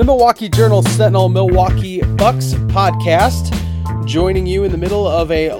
Milwaukee Journal Sentinel Milwaukee Bucks podcast, joining you in the middle of a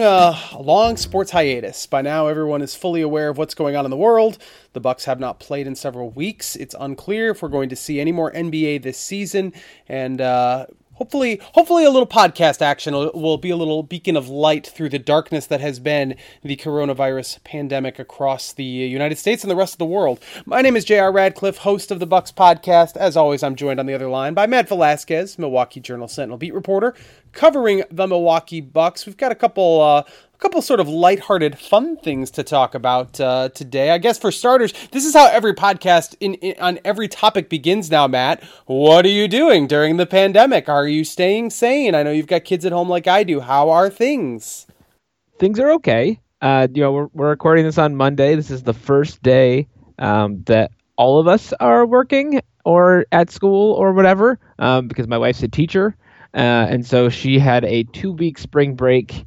long sports hiatus. By now, everyone is fully aware of what's going on in the world. The Bucks have not played in several weeks. It's unclear if we're going to see any more NBA this season, and Hopefully a little podcast action will be a little beacon of light through the darkness that has been the coronavirus pandemic across the United States and the rest of the world. My name is J.R. Radcliffe, host of the Bucks podcast. As always, I'm joined on the other line by Matt Velasquez, Milwaukee Journal Sentinel beat reporter, covering the Milwaukee Bucks. We've got a couple sort of lighthearted, fun things to talk about today. I guess for starters, this is how every podcast on every topic begins now, Matt. What are you doing during the pandemic? Are you staying sane? I know you've got kids at home like I do. How are things? Things are okay. We're recording this on Monday. This is the first day that all of us are working or at school or whatever, because my wife's a teacher. And so she had a 2-week spring break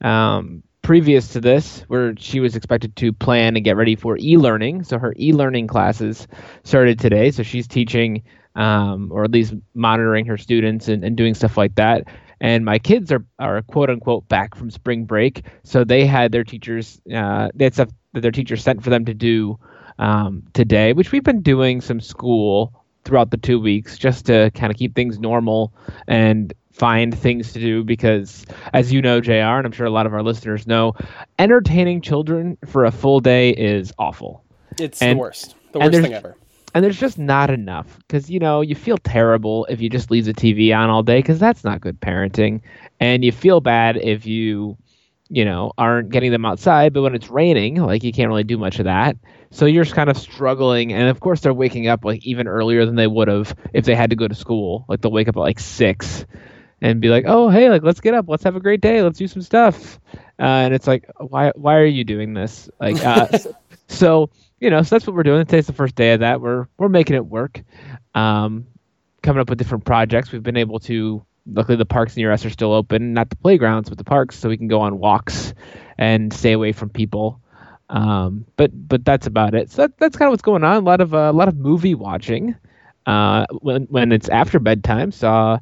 previous to this, where she was expected to plan and get ready for e-learning. So her e-learning classes started today. So she's teaching, or at least monitoring her students and doing stuff like that. And my kids are quote unquote back from spring break. So they had their teachers, they had stuff that their teachers sent for them to do today, which we've been doing some school throughout the 2 weeks just to kind of keep things normal and find things to do, because as you know, JR, and I'm sure a lot of our listeners know, entertaining children for a full day is awful. It's the worst thing ever. And there's just not enough, because, you feel terrible if you just leave the TV on all day, because that's not good parenting. And you feel bad if you aren't getting them outside, but when it's raining, like, you can't really do much of that. So you're just kind of struggling. And of course, they're waking up like even earlier than they would have if they had to go to school. Like, they'll wake up at like 6 and be like, oh, hey, like, let's get up. Let's have a great day. Let's do some stuff. And it's like, why are you doing this? Like, so that's what we're doing. Today's the first day of that. We're making it work. Coming up with different projects. We've been able to, luckily the parks near us are still open, not the playgrounds, but the parks, so we can go on walks and stay away from people. But that's about it. So that's kind of what's going on. A lot of movie watching. When it's after bedtime, saw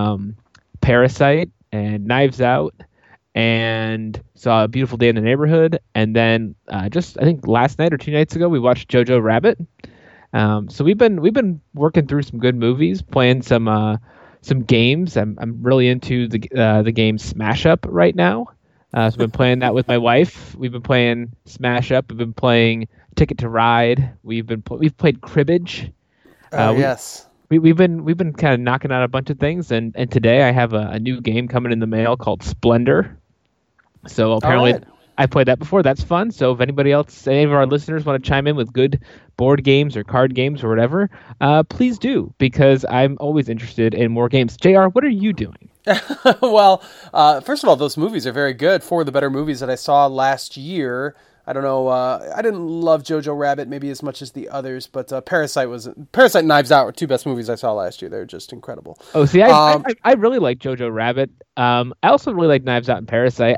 Parasite and Knives Out, and saw A Beautiful Day in the Neighborhood, and then I think last night or 2 nights ago we watched Jojo Rabbit. So we've been working through some good movies, playing some games. I'm really into the game Smash Up right now. So I've been playing that with my wife. We've been playing Smash Up. We've been playing Ticket to Ride. We've played Cribbage. Yes. We've been kind of knocking out a bunch of things, and today I have a new game coming in the mail called Splendor. So apparently I played that before. That's fun. So if any of our listeners want to chime in with good board games or card games or whatever, please do, because I'm always interested in more games. JR, what are you doing? Well, first of all, those movies are very good. 4 of the better movies that I saw last year. I don't know. I didn't love Jojo Rabbit maybe as much as the others, but Parasite and Knives Out were 2 best movies I saw last year. They're just incredible. Oh, see, I really like Jojo Rabbit. I also really like Knives Out and Parasite.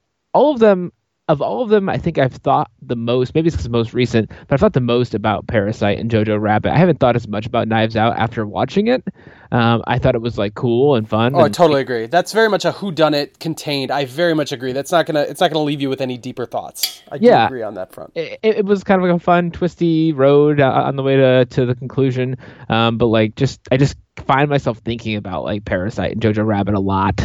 Of all of them, I think I've thought the most, maybe it's because it's most recent, but I've thought the most about Parasite and Jojo Rabbit. I haven't thought as much about Knives Out after watching it. I thought it was like cool and fun. Oh, I totally agree. That's very much a whodunit contained. I very much agree. It's not gonna leave you with any deeper thoughts. I do agree on that front. It was kind of like a fun, twisty road on the way to the conclusion. But like, I just find myself thinking about like Parasite and Jojo Rabbit a lot.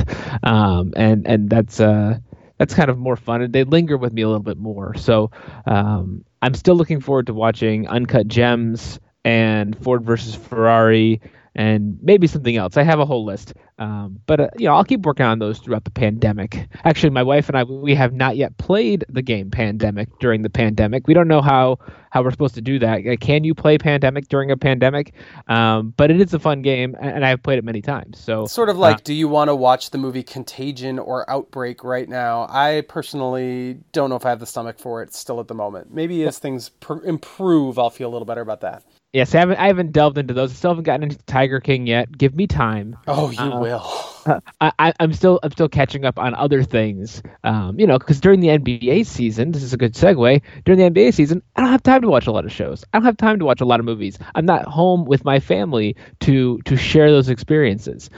And that's kind of more fun, and they linger with me a little bit more. So I'm still looking forward to watching Uncut Gems and Ford versus Ferrari and maybe something else. I have a whole list. But I'll keep working on those throughout the pandemic. Actually, my wife and I, we have not yet played the game Pandemic during the pandemic. We don't know how we're supposed to do that. Can you play Pandemic during a pandemic? But it is a fun game, and I've played it many times. So sort of like, do you want to watch the movie Contagion or Outbreak right now? I personally don't know if I have the stomach for it still at the moment. Maybe as things improve, I'll feel a little better about that. Yes, I haven't delved into those. I still haven't gotten into Tiger King yet. Give me time. Oh, you will. I'm still catching up on other things. Because during the NBA season, this is a good segue. During the NBA season, I don't have time to watch a lot of shows. I don't have time to watch a lot of movies. I'm not home with my family to share those experiences.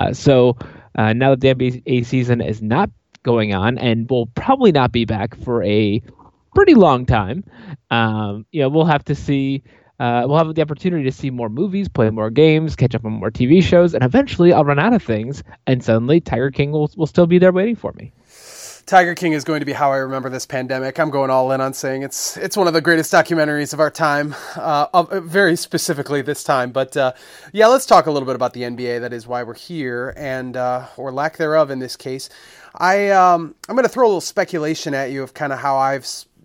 So now that the NBA season is not going on and will probably not be back for a pretty long time, we'll have to see. We'll have the opportunity to see more movies, play more games, catch up on more TV shows, and eventually I'll run out of things, and suddenly Tiger King will still be there waiting for me. Tiger King is going to be how I remember this pandemic. I'm going all in on saying it's one of the greatest documentaries of our time, very specifically this time. But let's talk a little bit about the NBA. That is why we're here, and or lack thereof in this case. I'm going to throw a little speculation at you of kind of how I've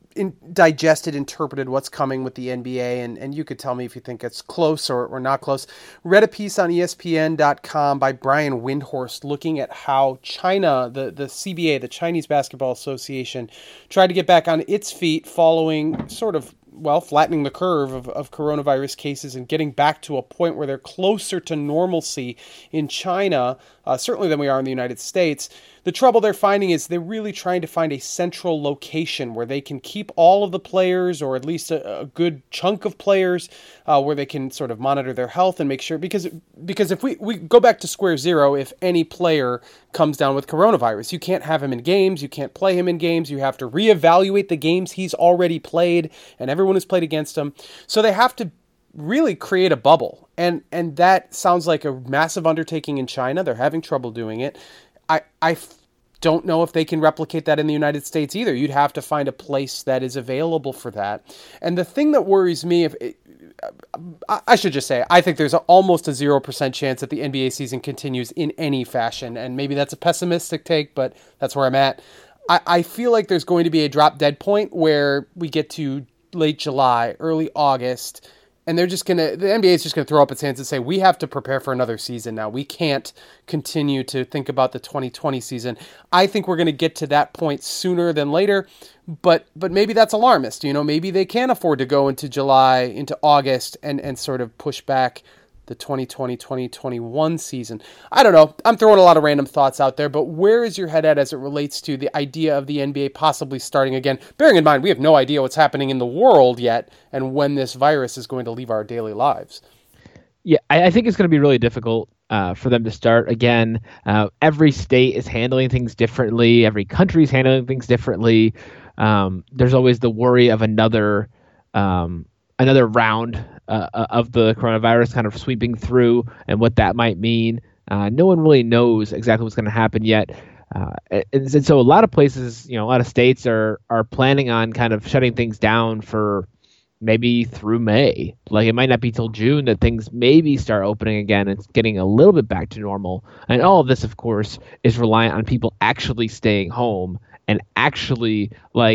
interpreted what's coming with the NBA, and you could tell me if you think it's close or not close. Read a piece on ESPN.com by Brian Windhorst looking at how China, the CBA, the Chinese Basketball Association, tried to get back on its feet following sort of flattening the curve of coronavirus cases and getting back to a point where they're closer to normalcy in China, certainly than we are in the United States. The trouble they're finding is they're really trying to find a central location where they can keep all of the players, or at least a good chunk of players, where they can sort of monitor their health and make sure, because if we go back to square zero, if any player comes down with coronavirus, you can't have him in games, you can't play him in games, you have to reevaluate the games he's already played and everyone who's played against him. So they have to really create a bubble. And that sounds like a massive undertaking in China. They're having trouble doing it. I don't know if they can replicate that in the United States either. You'd have to find a place that is available for that. And the thing that worries me, I should just say, I think there's almost a 0% chance that the NBA season continues in any fashion. And maybe that's a pessimistic take, but that's where I'm at. I feel like there's going to be a drop dead point where we get to late July, early August, and the NBA is just going to throw up its hands and say, we have to prepare for another season now. We can't continue to think about the 2020 season. I think we're going to get to that point sooner than later, but maybe that's alarmist. Maybe they can afford to go into July, into August, and sort of push back the 2020-2021 season. I don't know. I'm throwing a lot of random thoughts out there, but where is your head at as it relates to the idea of the NBA possibly starting again? Bearing in mind, we have no idea what's happening in the world yet and when this virus is going to leave our daily lives. Yeah, I think it's going to be really difficult for them to start again. Every state is handling things differently. Every country is handling things differently. There's always the worry of another round of the coronavirus kind of sweeping through and what that might mean. No one really knows exactly what's going to happen yet. And so a lot of places, a lot of states are planning on kind of shutting things down for maybe through May. Like, it might not be till June that things maybe start opening again and getting a little bit back to normal. And all of this, of course, is reliant on people actually staying home and actually,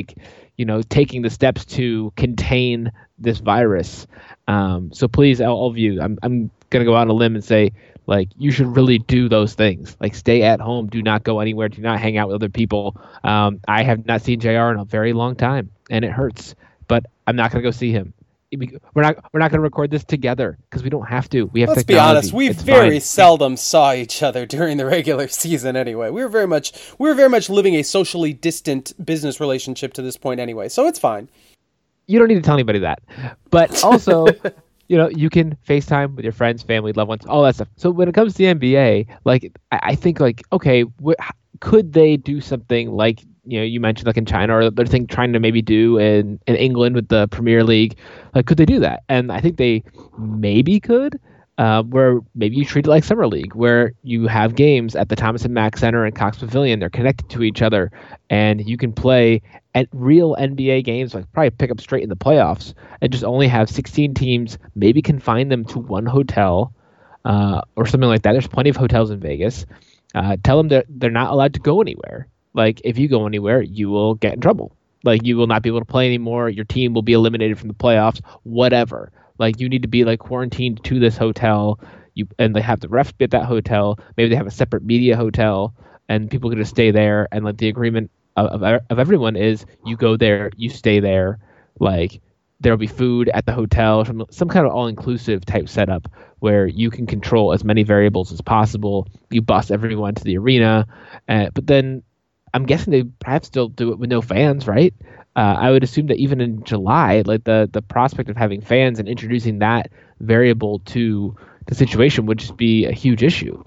taking the steps to contain this virus. So please, all of you, I'm going to go out on a limb and say, you should really do those things. Stay at home. Do not go anywhere. Do not hang out with other people. I have not seen JR in a very long time, and it hurts. But I'm not going to go see him. We're not going to record this together because we don't have to. We have Let's technology. be honest. We very seldom saw each other during the regular season anyway. We were very much living a socially distant business relationship to this point anyway. So it's fine. You don't need to tell anybody that. But also, you can FaceTime with your friends, family, loved ones, all that stuff. So when it comes to the NBA, I think okay, could they do something like, you mentioned in China, or they're trying to maybe do in England with the Premier League. Could they do that? And I think they maybe could, where maybe you treat it like Summer League, where you have games at the Thomas and Mack Center and Cox Pavilion. They're connected to each other, and you can play at real NBA games, probably pick up straight in the playoffs, and just only have 16 teams, maybe confine them to one hotel or something like that. There's plenty of hotels in Vegas. Tell them that they're not allowed to go anywhere. If you go anywhere, you will get in trouble. You will not be able to play anymore. Your team will be eliminated from the playoffs, whatever. You need to be quarantined to this hotel. And they have the refs be at that hotel. Maybe they have a separate media hotel, and people can just stay there. And the agreement of everyone is you go there, you stay there. there'll be food at the hotel, some kind of all-inclusive type setup where you can control as many variables as possible. You bus everyone to the arena, but then I'm guessing they perhaps still do it with no fans, right? I would assume that even in July, like the prospect of having fans and introducing that variable to the situation would just be a huge issue.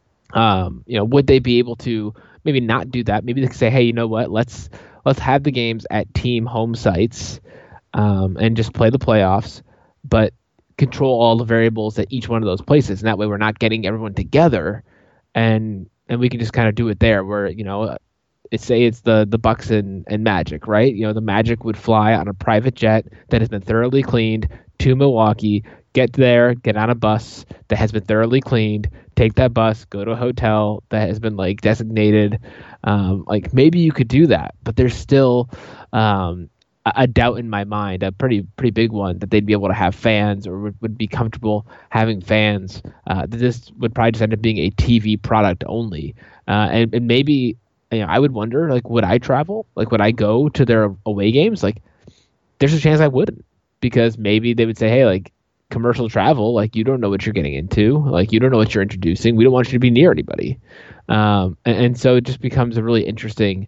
Would they be able to maybe not do that? Maybe they could say, hey, you know what? Let's have the games at team home sites, and just play the playoffs, but control all the variables at each one of those places. And that way we're not getting everyone together, and we can just kind of do it there where, say it's the Bucks and Magic, right? The Magic would fly on a private jet that has been thoroughly cleaned to Milwaukee, get there, get on a bus that has been thoroughly cleaned, take that bus, go to a hotel that has been like designated. Maybe you could do that, but there's still a doubt in my mind, a pretty big one, that they'd be able to have fans or would be comfortable having fans. This would probably just end up being a TV product only, and maybe. I would wonder, would I travel? Would I go to their away games? There's a chance I wouldn't, because maybe they would say, hey, commercial travel, you don't know what you're getting into. You don't know what you're introducing. We don't want you to be near anybody. And so it just becomes a really interesting,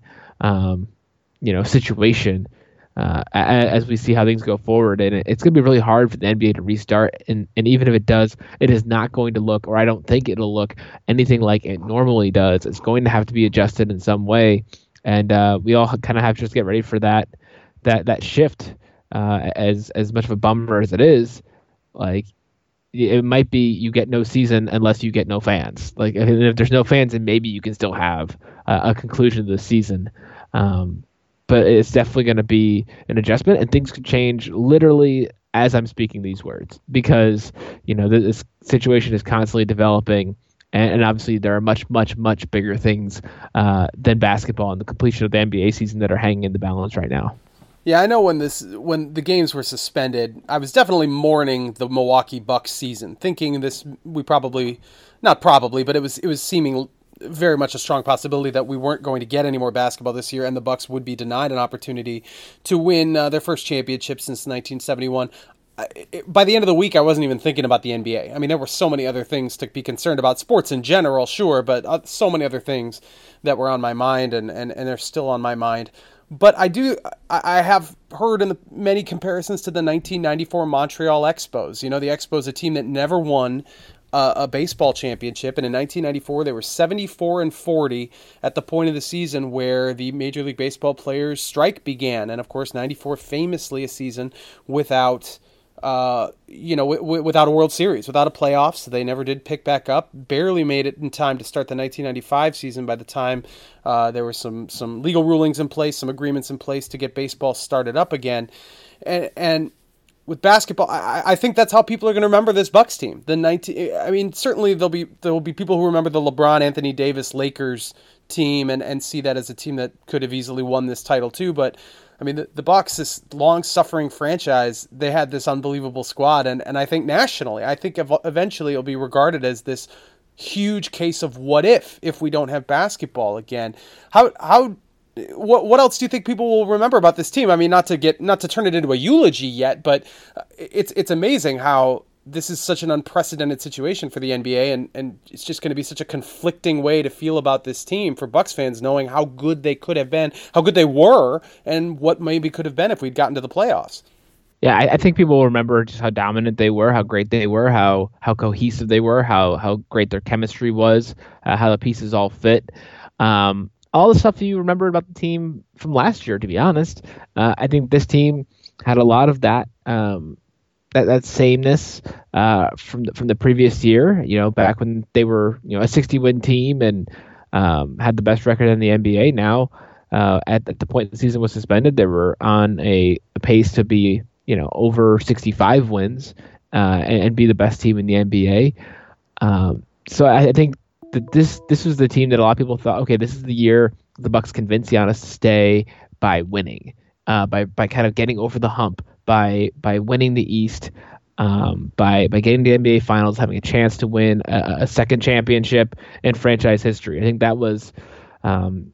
situation as we see how things go forward. And it's going to be really hard for the NBA to restart. And even if it does, it is not going to look, or I don't think it'll look anything like it normally does. It's going to have to be adjusted in some way. And we all kind of have to just get ready for that shift. As much of a bummer as it is, it might be you get no season unless you get no fans. If there's no fans, then maybe you can still have a conclusion to the season. But it's definitely going to be an adjustment, and things could change literally as I'm speaking these words, because this situation is constantly developing, and obviously there are much, much, much bigger things than basketball and the completion of the NBA season that are hanging in the balance right now. Yeah, I know when the games were suspended, I was definitely mourning the Milwaukee Bucks season, thinking it was seeming very much a strong possibility that we weren't going to get any more basketball this year, and the Bucks would be denied an opportunity to win their first championship since 1971. By the end of the week, I wasn't even thinking about the NBA. I mean, there were so many other things to be concerned about. Sports in general, sure, but so many other things that were on my mind, and they're still on my mind. But I have heard in many comparisons to the 1994 Montreal Expos. The Expos, a team that never won a baseball championship, and in 1994 they were 74-40 at the point of the season where the Major League Baseball players' strike began, and of course 94 famously a season without without a World Series, without a playoffs. They never did pick back up, barely made it in time to start the 1995 season by the time there were some legal rulings in place, some agreements in place to get baseball started up again, and with basketball, I think that's how people are going to remember this Bucks team. Certainly there will be people who remember the LeBron, Anthony Davis, Lakers team and see that as a team that could have easily won this title too. But I mean, the Bucks, this long-suffering franchise, they had this unbelievable squad, and I think nationally, I think eventually it'll be regarded as this huge case of what if we don't have basketball again. What else do you think people will remember about this team? I mean, not to turn it into a eulogy yet, but it's amazing how this is such an unprecedented situation for the NBA, and it's just going to be such a conflicting way to feel about this team for Bucks fans, knowing how good they could have been, how good they were, and what maybe could have been if we'd gotten to the playoffs. Yeah, I think people will remember just how dominant they were, how great they were, how cohesive they were, how great their chemistry was, how the pieces all fit. All the stuff you remember about the team from last year, to be honest. I think this team had a lot of that that sameness from the previous year. Back when they were a 60-win team and had the best record in the NBA. Now, at the point the season was suspended, they were on a pace to be over 65 wins and be the best team in the NBA. So I think that this was the team that a lot of people thought, okay, this is the year the Bucks convince Giannis to stay by winning, by kind of getting over the hump, by winning the East, by getting the NBA Finals, having a chance to win a second championship in franchise history. I think that was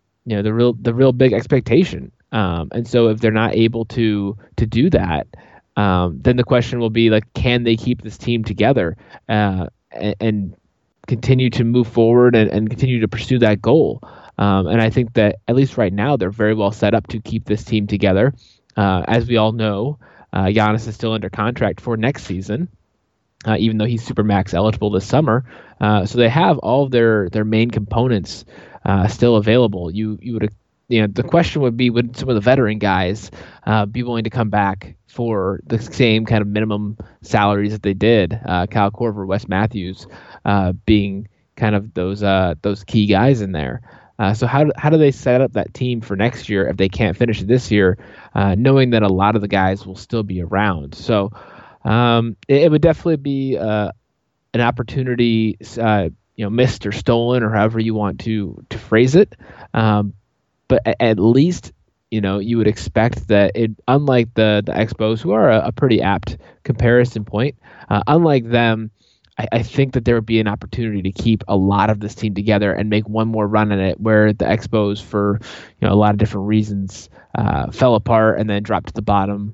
the real big expectation. And so if they're not able to do that, then the question will be like, can they keep this team together and continue to move forward and continue to pursue that goal? And I think that at least right now, they're very well set up to keep this team together. As we all know, Giannis is still under contract for next season, even though he's Supermax eligible this summer. So they have all of their main components still available. You would, the question would be, would some of the veteran guys be willing to come back for the same kind of minimum salaries that they did? Kyle Korver, Wes Matthews being kind of those key guys in there. So how do they set up that team for next year if they can't finish it this year, knowing that a lot of the guys will still be around? So it would definitely be an opportunity, missed or stolen, or however you want to phrase it. But at least, you would expect that unlike the Expos, who are a pretty apt comparison point, unlike them, I think that there would be an opportunity to keep a lot of this team together and make one more run at it, where the Expos, for a lot of different reasons, fell apart and then dropped to the bottom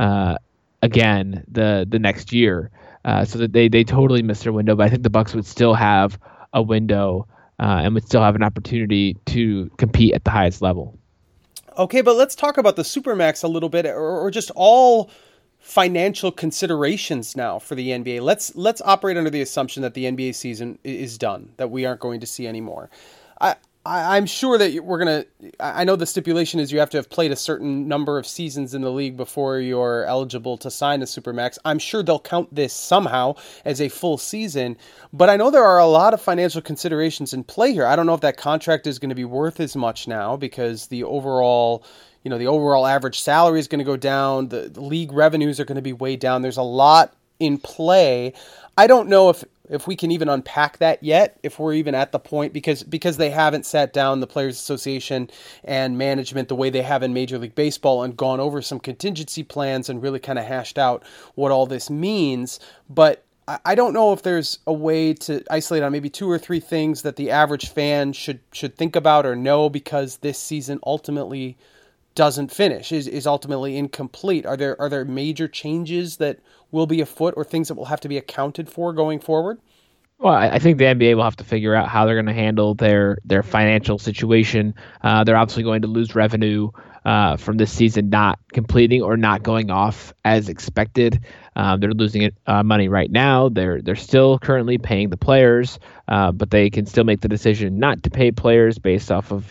again the next year. So that they totally missed their window. But I think the Bucks would still have a window and would still have an opportunity to compete at the highest level. Okay, but let's talk about the Supermax a little bit, or just all financial considerations now for the NBA. Let's operate under the assumption that the NBA season is done, that we aren't going to see anymore. I'm sure that I know the stipulation is you have to have played a certain number of seasons in the league before you're eligible to sign a Supermax. I'm sure they'll count this somehow as a full season, but I know there are a lot of financial considerations in play here. I don't know if that contract is going to be worth as much now, because the overall average salary is going to go down. The league revenues are going to be way down. There's a lot in play. I don't know if we can even unpack that yet, if we're even at the point, because they haven't sat down, the Players Association and management, the way they have in Major League Baseball, and gone over some contingency plans and really kind of hashed out what all this means. But I don't know if there's a way to isolate on maybe 2 or 3 things that the average fan should think about or know, because this season ultimately doesn't finish, is ultimately incomplete. Are there major changes that will be afoot, or things that will have to be accounted for going forward? Well, I think the NBA will have to figure out how they're going to handle their financial situation. They're obviously going to lose revenue from this season not completing or not going off as expected. They're losing money right now. They're still currently paying the players, but they can still make the decision not to pay players based off of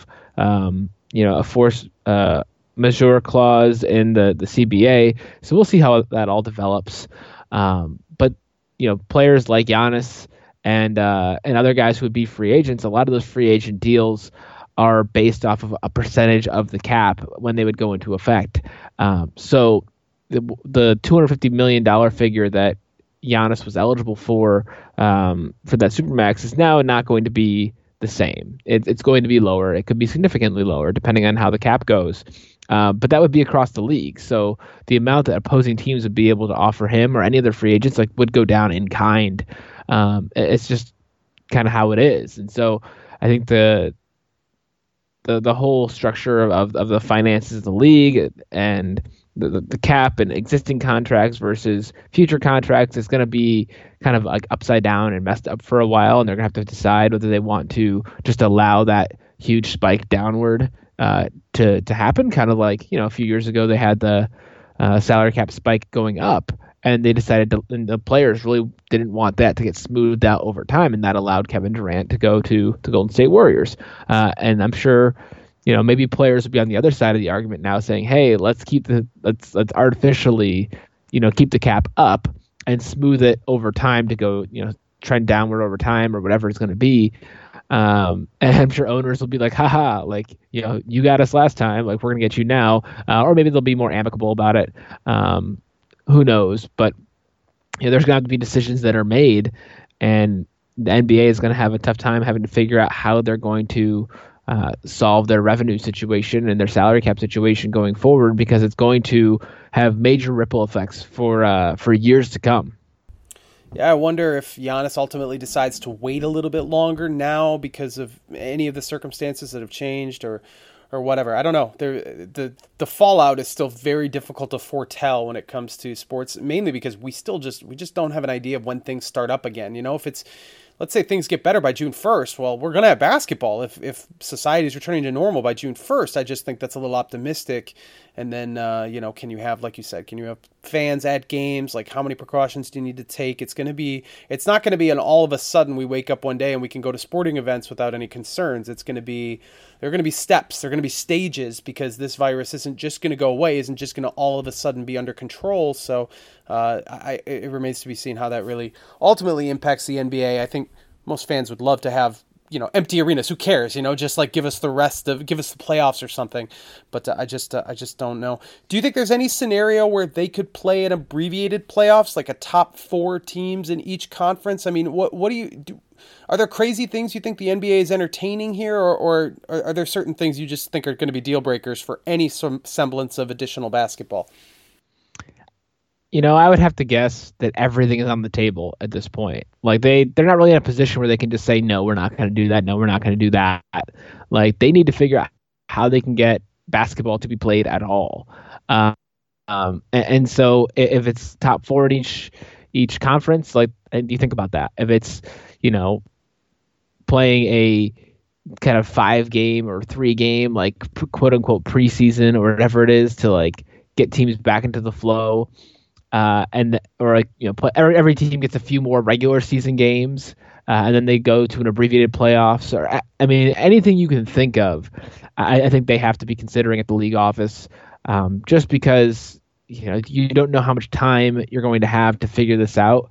a force majeure clause in the CBA. So we'll see how that all develops. But players like Giannis and other guys who would be free agents, a lot of those free agent deals are based off of a percentage of the cap when they would go into effect. So the $250 million figure that Giannis was eligible for that Supermax is now not going to be the same. It's going to be lower. It could be significantly lower depending on how the cap goes. But that would be across the league. So the amount that opposing teams would be able to offer him or any other free agents would go down in kind. It's just kind of how it is. And so I think the whole structure of the finances of the league and the cap and existing contracts versus future contracts is going to be kind of like upside down and messed up for a while, and they're going to have to decide whether they want to just allow that huge spike downward to happen, kind of like a few years ago they had the salary cap spike going up, and they decided and the players really didn't want that to get smoothed out over time, and that allowed Kevin Durant to go to the Golden State Warriors. And I'm sure maybe players would be on the other side of the argument now saying, hey, let's artificially, keep the cap up and smooth it over time to go, trend downward over time or whatever it's going to be. And I'm sure owners will be like, haha, you got us last time, we're going to get you now. Or maybe they'll be more amicable about it. Who knows? But there's going to have to be decisions that are made, and the NBA is going to have a tough time having to figure out how they're going to solve their revenue situation and their salary cap situation going forward, because it's going to have major ripple effects for years to come. Yeah, I wonder if Giannis ultimately decides to wait a little bit longer now because of any of the circumstances that have changed, or or whatever. I don't know. The fallout is still very difficult to foretell when it comes to sports, mainly because we just don't have an idea of when things start up again. If it's, let's say things get better by June 1st, well, we're going to have basketball. If society is returning to normal by June 1st, I just think that's a little optimistic. And then, can you have, like you said, can you have fans at games? Like, how many precautions do you need to take? It's not going to be an all of a sudden we wake up one day and we can go to sporting events without any concerns. There are going to be steps. There are going to be stages, because this virus isn't just going to go away, isn't just going to all of a sudden be under control. So it remains to be seen how that really ultimately impacts the NBA. I think most fans would love to have, empty arenas. Who cares? Just like give us the playoffs or something. But I just don't know. Do you think there's any scenario where they could play an abbreviated playoffs, like a top 4 teams in each conference? I mean, what do you do? Are there crazy things you think the NBA is entertaining here, or are there certain things you just think are going to be deal breakers for any semblance of additional basketball? I would have to guess that everything is on the table at this point. Like they're not really in a position where they can just say, no, we're not going to do that. No, we're not going to do that. Like they need to figure out how they can get basketball to be played at all. And so if it's top 4 in each conference, like, and you think about that, if it's, playing a kind of 5-game or 3-game, like quote unquote preseason or whatever it is, to like get teams back into the flow. Every team gets a few more regular season games, and then they go to an abbreviated playoffs, or anything you can think of. I think they have to be considering at the league office, just because you don't know how much time you're going to have to figure this out.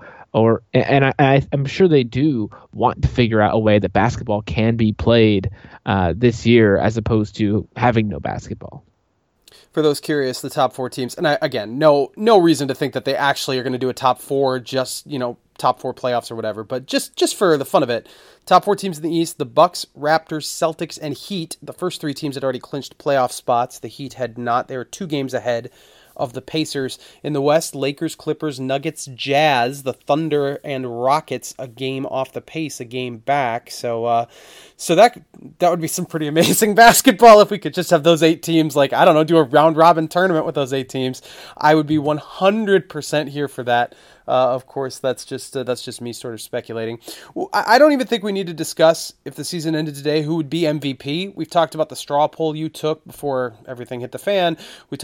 I'm sure they do want to figure out a way that basketball can be played this year, as opposed to having no basketball. For those curious, the top 4 teams, and again, no reason to think that they actually are going to do a top 4, just, top 4 playoffs or whatever, but just for the fun of it, top 4 teams in the East: the Bucks, Raptors, Celtics, and Heat. The first 3 teams had already clinched playoff spots. The Heat had not. They were 2 games ahead of the Pacers. In the West, Lakers, Clippers, Nuggets, Jazz, the Thunder, and Rockets, a game off the pace, a game back. So that would be some pretty amazing basketball if we could just have those 8 teams, like, I don't know, do a round-robin tournament with those 8 teams. I would be 100% here for that. Of course, that's just me sort of speculating. I don't even think we need to discuss, if the season ended today, who would be MVP. We've talked about the straw poll you took before everything hit the fan.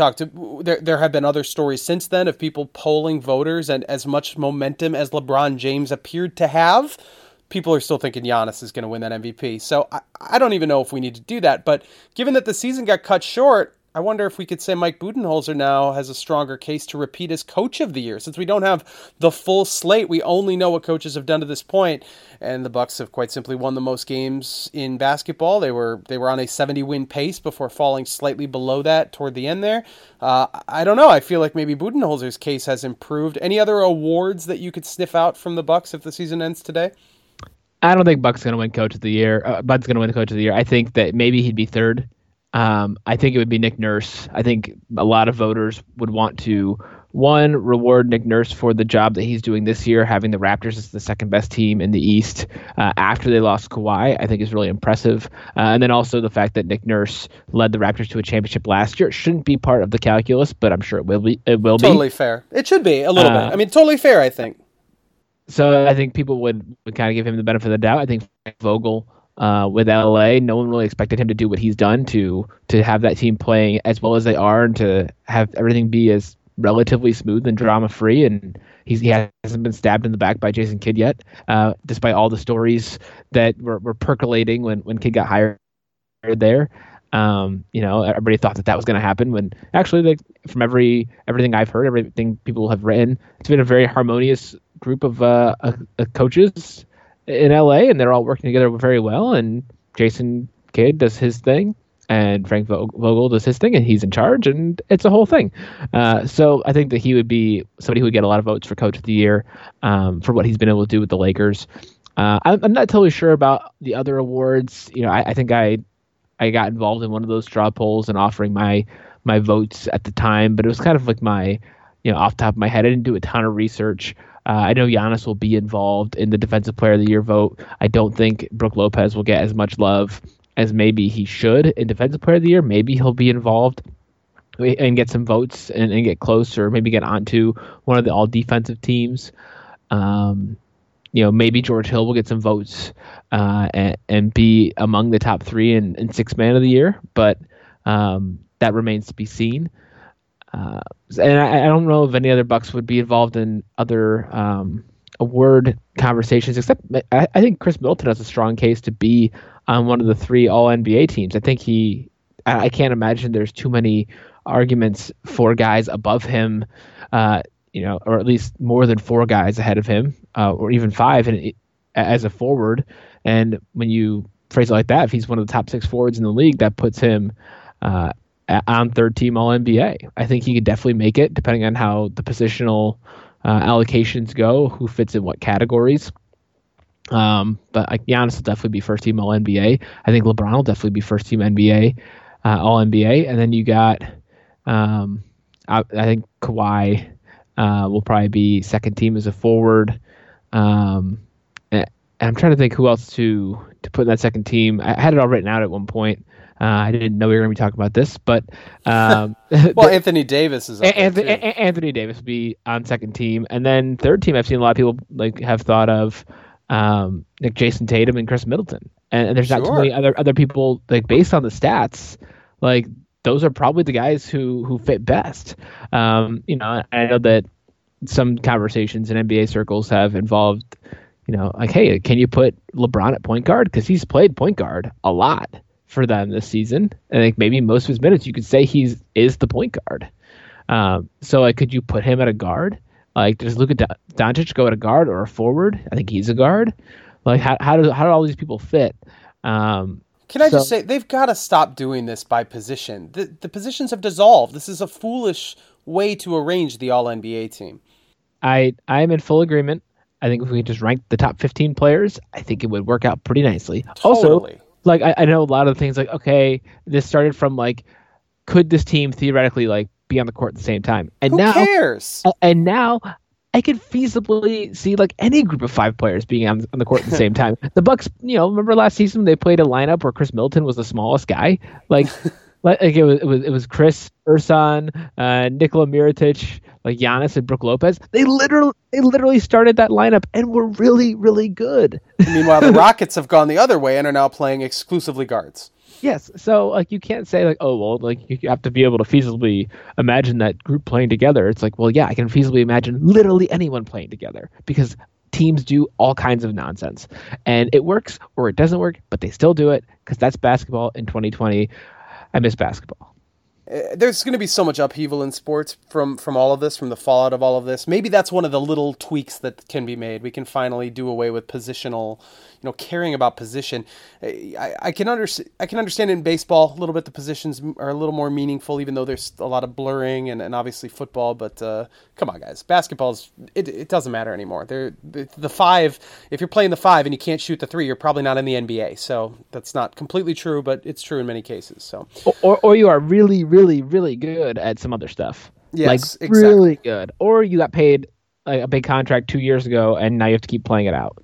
There have been other stories since then of people polling voters, and as much momentum as LeBron James appeared to have, people are still thinking Giannis is going to win that MVP. So I don't even know if we need to do that. But given that the season got cut short, I wonder if we could say Mike Budenholzer now has a stronger case to repeat as Coach of the Year. Since we don't have the full slate, we only know what coaches have done to this point, and the Bucks have quite simply won the most games in basketball. They were on a 70-win pace before falling slightly below that toward the end there. I don't know. I feel like maybe Budenholzer's case has improved. Any other awards that you could sniff out from the Bucks if the season ends today? I don't think Buck's going to win Coach of the Year. Bud's going to win the Coach of the Year. I think that maybe he'd be third. I think it would be Nick Nurse. I think a lot of voters would want to, one, reward Nick Nurse for the job that he's doing this year, having the Raptors as the second best team in the East after they lost Kawhi. I think is really impressive. And then also the fact that Nick Nurse led the Raptors to a championship last year. It shouldn't be part of the calculus, but I'm sure it will be. Totally fair. It should be a little bit. I mean, totally fair, I think. So I think people would kind of give him the benefit of the doubt. I think Frank Vogel with LA, no one really expected him to do what he's done to have that team playing as well as they are, and to have everything be as relatively smooth and drama free. And he hasn't been stabbed in the back by Jason Kidd yet, despite all the stories that were percolating when Kidd got hired there. Everybody thought that was going to happen, when actually, from everything I've heard, everything people have written, it's been a very harmonious group of coaches in LA, and they're all working together very well. And Jason Kidd does his thing, and Frank Vogel does his thing, and he's in charge, and it's a whole thing. So I think that he would be somebody who would get a lot of votes for Coach of the Year for what he's been able to do with the Lakers. I'm not totally sure about the other awards. I think I got involved in one of those straw polls and offering my votes at the time, but it was kind of like my, off the top of my head. I didn't do a ton of research. I know Giannis will be involved in the Defensive Player of the Year vote. I don't think Brook Lopez will get as much love as maybe he should in Defensive Player of the Year. Maybe he'll be involved and get some votes and get close, or maybe get onto one of the all defensive teams. Maybe George Hill will get some votes and be among the top 3 in Sixth Man of the Year, but that remains to be seen. And I don't know if any other Bucks would be involved in other award conversations, except I think Chris Middleton has a strong case to be on one of the 3 All-NBA teams. I think I can't imagine there's too many arguments for guys above him, or at least more than 4 guys ahead of him, or even 5 as a forward. And when you phrase it like that, if he's one of the top 6 forwards in the league, that puts him on third team All-NBA. I think he could definitely make it, depending on how the positional allocations go, who fits in what categories. But Giannis will definitely be first team All-NBA. I think LeBron will definitely be first team NBA, All-NBA. And then you got, I think Kawhi will probably be second team as a forward. And I'm trying to think who else to put in that second team. I had it all written out at one point. I didn't know we were going to be talking about this, but Anthony Davis is up Anthony Davis will be on second team, and then third team. I've seen a lot of people have thought of Jason Tatum and Chris Middleton, and there's not too many other people based on the stats. Those are probably the guys who fit best. I know that some conversations in NBA circles have involved, hey, can you put LeBron at point guard, because he's played point guard a lot for them this season. I think maybe most of his minutes you could say is the point guard. So could you put him at a guard? Does Luka Doncic go at a guard or a forward? I think he's a guard. How do all these people fit? Can I just say, they've got to stop doing this by position. The positions have dissolved. This is a foolish way to arrange the All-NBA team. I am in full agreement. I think if we just rank the top 15 players, I think it would work out pretty nicely. Totally. Also, I know a lot of things okay, this started from could this team theoretically be on the court at the same time? And Who cares? And now I could feasibly see any group of 5 players being on the court at the same time. The Bucks, remember last season they played a lineup where Chris Middleton was the smallest guy. It was Chris Ursan, Nikola Mirotic, Giannis and Brook Lopez. They literally started that lineup and were really, really good. Meanwhile, the Rockets have gone the other way and are now playing exclusively guards. Yes, so you can't say you have to be able to feasibly imagine that group playing together. It's yeah, I can feasibly imagine literally anyone playing together, because teams do all kinds of nonsense, and it works or it doesn't work, but they still do it because that's basketball in 2020. I miss basketball. There's going to be so much upheaval in sports from all of this, from the fallout of all of this. Maybe that's one of the little tweaks that can be made. We can finally do away with positional, caring about position. I can understand in baseball a little bit the positions are a little more meaningful, even though there's a lot of blurring and obviously football. But come on, guys, basketball's it doesn't matter anymore. The 5. If you're playing the 5 and you can't shoot the 3, you're probably not in the NBA. So that's not completely true, but it's true in many cases. So or you are really, really, really good at some other stuff. Yes, exactly. Really good. Or you got paid a big contract 2 years ago, and now you have to keep playing it out.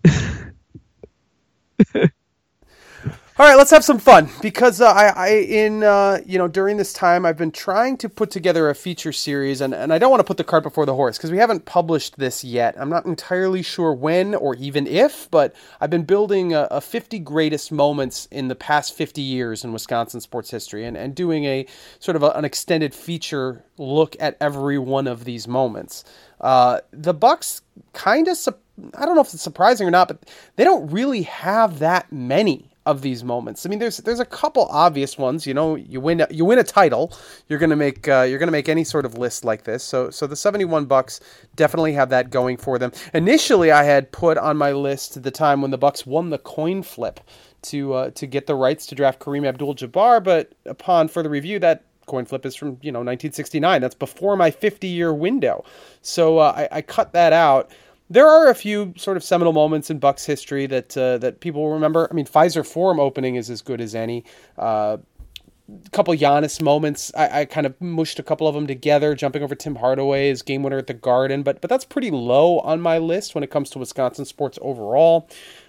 All right, let's have some fun, because during this time I've been trying to put together a feature series, and I don't want to put the cart before the horse because we haven't published this yet. I'm not entirely sure when or even if, but I've been building a 50 greatest moments in the past 50 years in Wisconsin sports history, and doing a sort of an extended feature look at every one of these moments. The Bucks kind of, I don't know if it's surprising or not, but they don't really have that many of these moments. I mean, there's a couple obvious ones. You win a title, you're gonna make any sort of list like this. So the 71 Bucks definitely have that going for them. Initially, I had put on my list the time when the Bucks won the coin flip to get the rights to draft Kareem Abdul-Jabbar, but upon further review, that coin flip is from 1969. That's before my 50-year window. So I cut that out. There are a few sort of seminal moments in Bucks history that people will remember. I mean, Pfizer Forum opening is as good as any. A couple Giannis moments. I kind of mushed a couple of them together, jumping over Tim Hardaway's game winner at the Garden. But that's pretty low on my list when it comes to Wisconsin sports overall.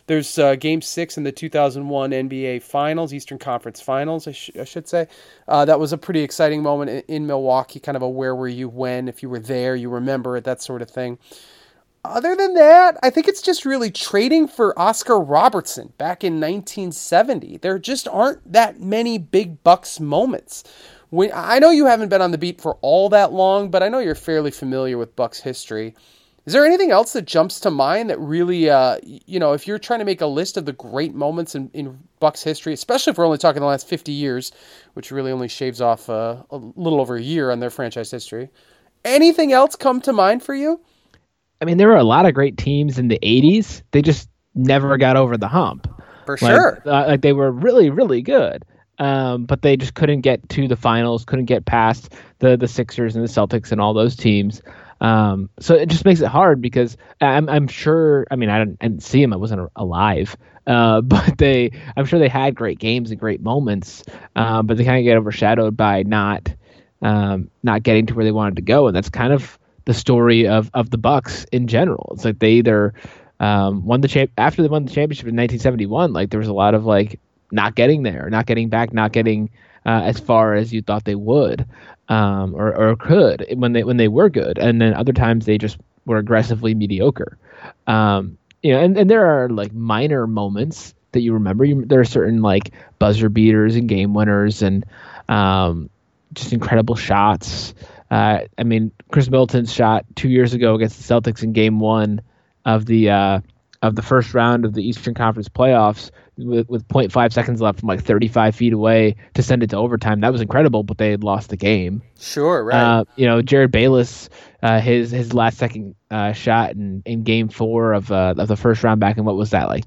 There's Game 6 in the 2001 NBA Finals, Eastern Conference Finals, I should say. That was a pretty exciting moment in Milwaukee, kind of a where were you when, if you were there, you remember it, that sort of thing. Other than that, I think it's just really trading for Oscar Robertson back in 1970. There just aren't that many big Bucks moments. I know you haven't been on the beat for all that long, but I know you're fairly familiar with Bucks history. Is there anything else that jumps to mind that really, if you're trying to make a list of the great moments in Bucks history, especially if we're only talking the last 50 years, which really only shaves off a little over a year on their franchise history, anything else come to mind for you? I mean, there were a lot of great teams in the 80s. They just never got over the hump. For sure. Like they were really, really good. But they just couldn't get to the finals, couldn't get past the Sixers and the Celtics and all those teams. So it just makes it hard because I'm sure, I mean, I didn't see them. I wasn't alive. But I'm sure they had great games and great moments. But they kind of get overshadowed by not getting to where they wanted to go. And that's kind of the story of the Bucks in general. It's like they either after they won the championship in 1971, like there was a lot of like not getting there, not getting back, not getting as far as you thought they would or could when they were good, and then other times they just were aggressively mediocre. And there are like minor moments that you remember. There are certain like buzzer beaters and game winners and just incredible shots. I mean, Chris Middleton's shot 2 years ago against the Celtics in Game 1 of the first round of the Eastern Conference playoffs with 0.5 seconds left from like 35 feet away to send it to overtime. That was incredible, but they had lost the game. Sure, right. Jared Bayless, his last second shot in Game 4 of the first round back in, what was that, like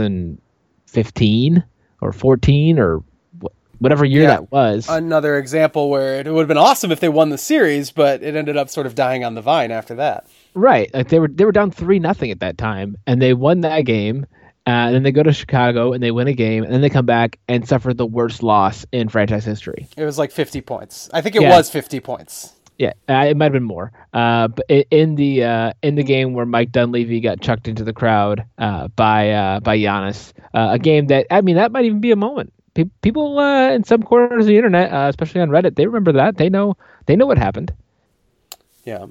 2015 or 14 or whatever year that was. Another example where it would have been awesome if they won the series, but it ended up sort of dying on the vine after that. Right. Like they were down 3-0 at that time, and they won that game. And then they go to Chicago and they win a game, and then they come back and suffer the worst loss in franchise history. It was like 50 points. I think it was 50 points. Yeah, it might have been more. But in the game where Mike Dunleavy got chucked into the crowd by Giannis, a game that, I mean, that might even be a moment. People in some corners of the internet, especially on Reddit, they remember that. They know what happened. Yeah.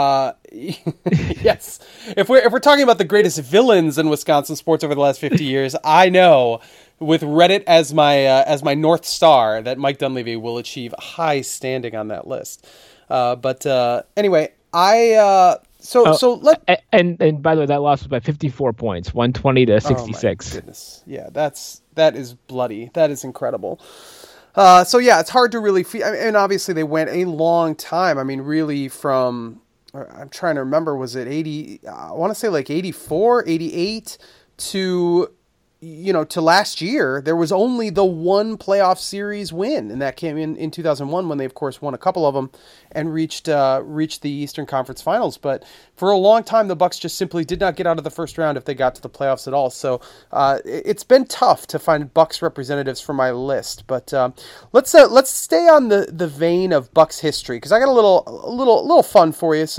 Yes. If we're talking about the greatest villains in Wisconsin sports over the last 50 years, I know with Reddit as my North Star that Mike Dunleavy will achieve high standing on that list. But anyway, So and by the way, that loss was by 54 points, 120 to 66. Oh my goodness. Yeah, that is bloody. That is incredible. So yeah, it's hard to really feel. And obviously they went a long time. I mean, really from, I'm trying to remember, was it 80? I want to say like 84, 88 to last year. There was only the one playoff series win, and that came in 2001 when they, of course, won a couple of them and reached the Eastern Conference Finals. But for a long time, the Bucks just simply did not get out of the first round if they got to the playoffs at all. So it's been tough to find Bucks representatives for my list. But let's stay on the vein of Bucks history, because I got a little fun for you.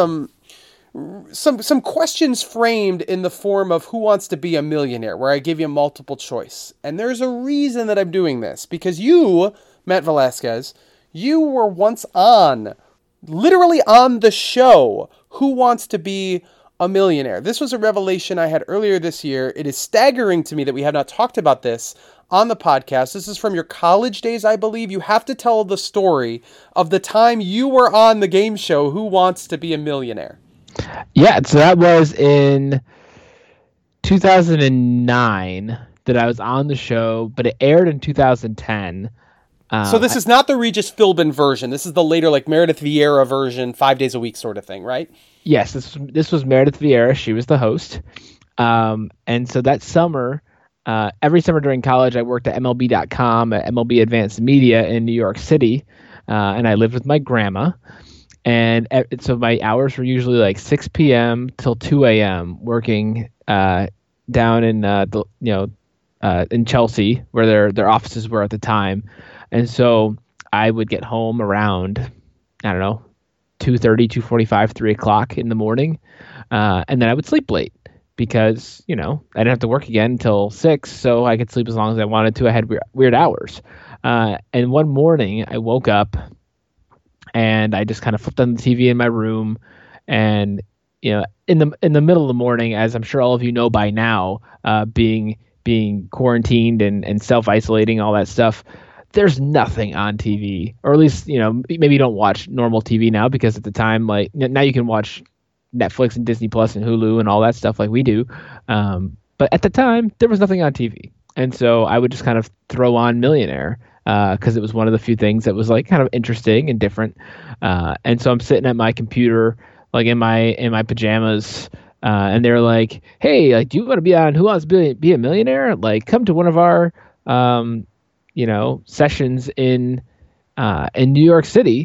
Some questions framed in the form of Who Wants to Be a Millionaire, where I give you multiple choice. And there's a reason that I'm doing this, because you, Matt Velasquez, you were once literally on the show, Who Wants to Be a Millionaire. This was a revelation I had earlier this year. It is staggering to me that we have not talked about this on the podcast. This is from your college days, I believe. You have to tell the story of the time you were on the game show, Who Wants to Be a Millionaire. Yeah, so that was in 2009 that I was on the show, but it aired in 2010. So this is not the Regis Philbin version. This is the later, like, Meredith Vieira version, 5 days a week sort of thing, right? Yes, this was Meredith Vieira. She was the host. And so that summer, every summer during college, I worked at MLB.com, at MLB Advanced Media in New York City, and I lived with my grandma. And so my hours were usually like 6 p.m. till 2 a.m. working down in in Chelsea, where their offices were at the time. And so I would get home around, I don't know, 2:30, 2:45, 3 o'clock in the morning, and then I would sleep late. because, I didn't have to work again until 6, so I could sleep as long as I wanted to. I had weird hours. And one morning I woke up and I just kind of flipped on the TV in my room, and in the middle of the morning, as I'm sure all of you know by now, being quarantined and self-isolating, all that stuff, there's nothing on TV, or at least, maybe you don't watch normal TV now, because at the time, like, now you can watch Netflix and Disney Plus and Hulu and all that stuff like we do. But at the time, there was nothing on TV. And so I would just kind of throw on Millionaire, because it was one of the few things that was like kind of interesting and different. And so I'm sitting at my computer, like in my pajamas, and they're like, "Hey, like, do you want to be on Who Wants to Be a Millionaire? Like, come to one of our, sessions in New York City,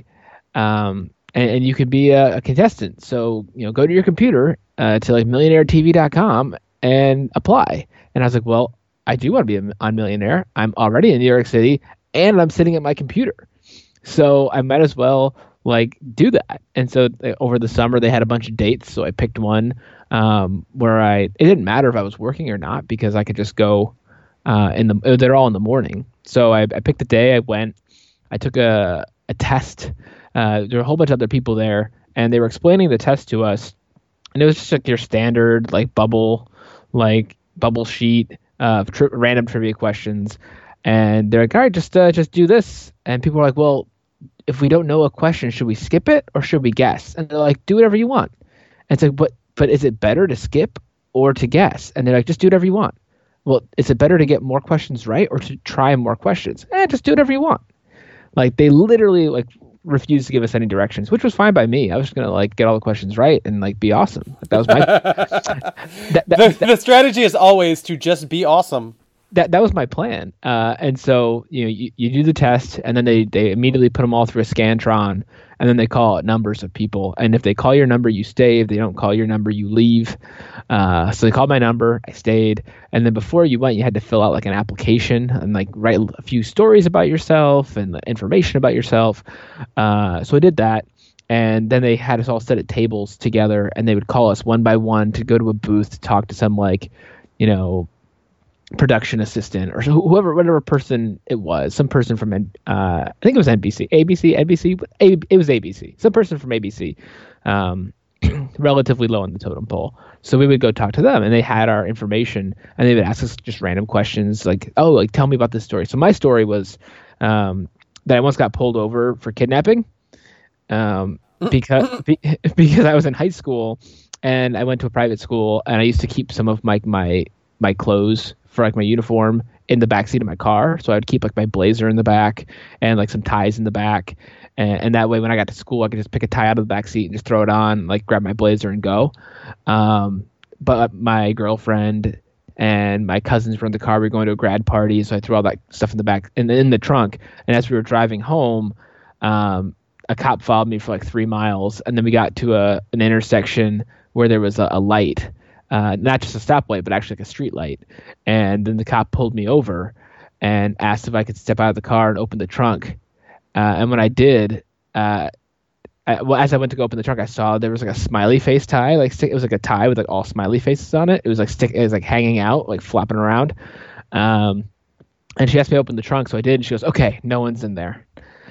and you could be a contestant. So, go to your computer to like millionairetv.com and apply." And I was like, "Well, I do want to be on Millionaire. I'm already in New York City, and I'm sitting at my computer, so I might as well like do that." And so over the summer they had a bunch of dates, so I picked one where it didn't matter if I was working or not, because I could just go they're all in the morning. So I picked the day. I went. I took a test. There were a whole bunch of other people there, and they were explaining the test to us, and it was just like your standard like bubble sheet of random trivia questions. And they're like, "All right, just do this." And people are like, "Well, if we don't know a question, should we skip it or should we guess?" And they're like, "Do whatever you want." And it's like, but is it better to skip or to guess? And they're like, "Just do whatever you want." Well, is it better to get more questions right or to try more questions? Just do whatever you want. Like, they literally like refused to give us any directions, which was fine by me. I was just gonna like get all the questions right and like be awesome. Like, that was my the strategy is always to just be awesome. That was my plan. And so, you do the test, and then they immediately put them all through a Scantron, and then they call numbers of people. And if they call your number, you stay. If they don't call your number, you leave. So they called my number. I stayed. And then before you went, you had to fill out like an application and like write a few stories about yourself and information about yourself. So I did that. And then they had us all sit at tables together, and they would call us one by one to go to a booth to talk to some like, production assistant or whatever person it was, some person from I think it was NBC, NBC, it was ABC, some person from ABC, relatively low on the totem pole. So we would go talk to them, and they had our information, and they would ask us just random questions like, "Oh, like, tell me about this story." So my story was that I once got pulled over for kidnapping, because I was in high school and I went to a private school, and I used to keep some of my clothes for like my uniform in the backseat of my car. So I'd keep like my blazer in the back and like some ties in the back. And that way, when I got to school, I could just pick a tie out of the backseat and just throw it on, like grab my blazer and go. But my girlfriend and my cousins were in the car. We were going to a grad party. So I threw all that stuff in the back and in the trunk. And as we were driving home, a cop followed me for like 3 miles. And then we got to an intersection where there was a light. Not just a stoplight, but actually like a street light. And then the cop pulled me over and asked if I could step out of the car and open the trunk. And when I did, as I went to go open the trunk, I saw there was like a smiley face tie. It was like a tie with like all smiley faces on it. It was like hanging out, like flopping around. And she asked me to open the trunk, so I did. And she goes, "Okay, no one's in there."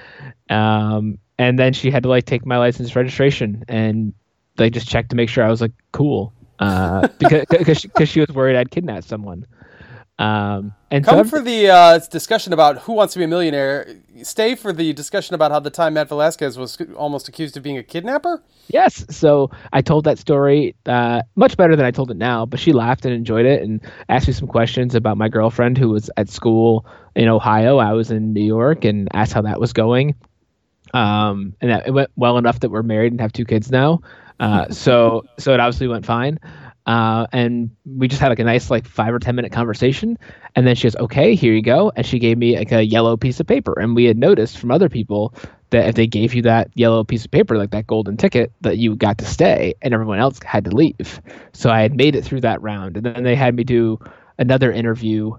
And then she had to like take my license registration and they just checked to make sure I was like cool. Because she was worried I'd kidnapped someone. And come for the discussion about Who Wants to Be a Millionaire. Stay for the discussion about how the time Matt Velasquez was almost accused of being a kidnapper. Yes, so I told that story much better than I told it now, but she laughed and enjoyed it and asked me some questions about my girlfriend who was at school in Ohio. I was in New York, and asked how that was going. And that it went well enough that we're married and have 2 kids now. So it obviously went fine. And we just had like a nice like 5 or 10 minute conversation, and then she goes, "Okay, here you go." And she gave me like a yellow piece of paper, and we had noticed from other people that if they gave you that yellow piece of paper, like that golden ticket, that you got to stay and everyone else had to leave. So I had made it through that round, and then they had me do another interview,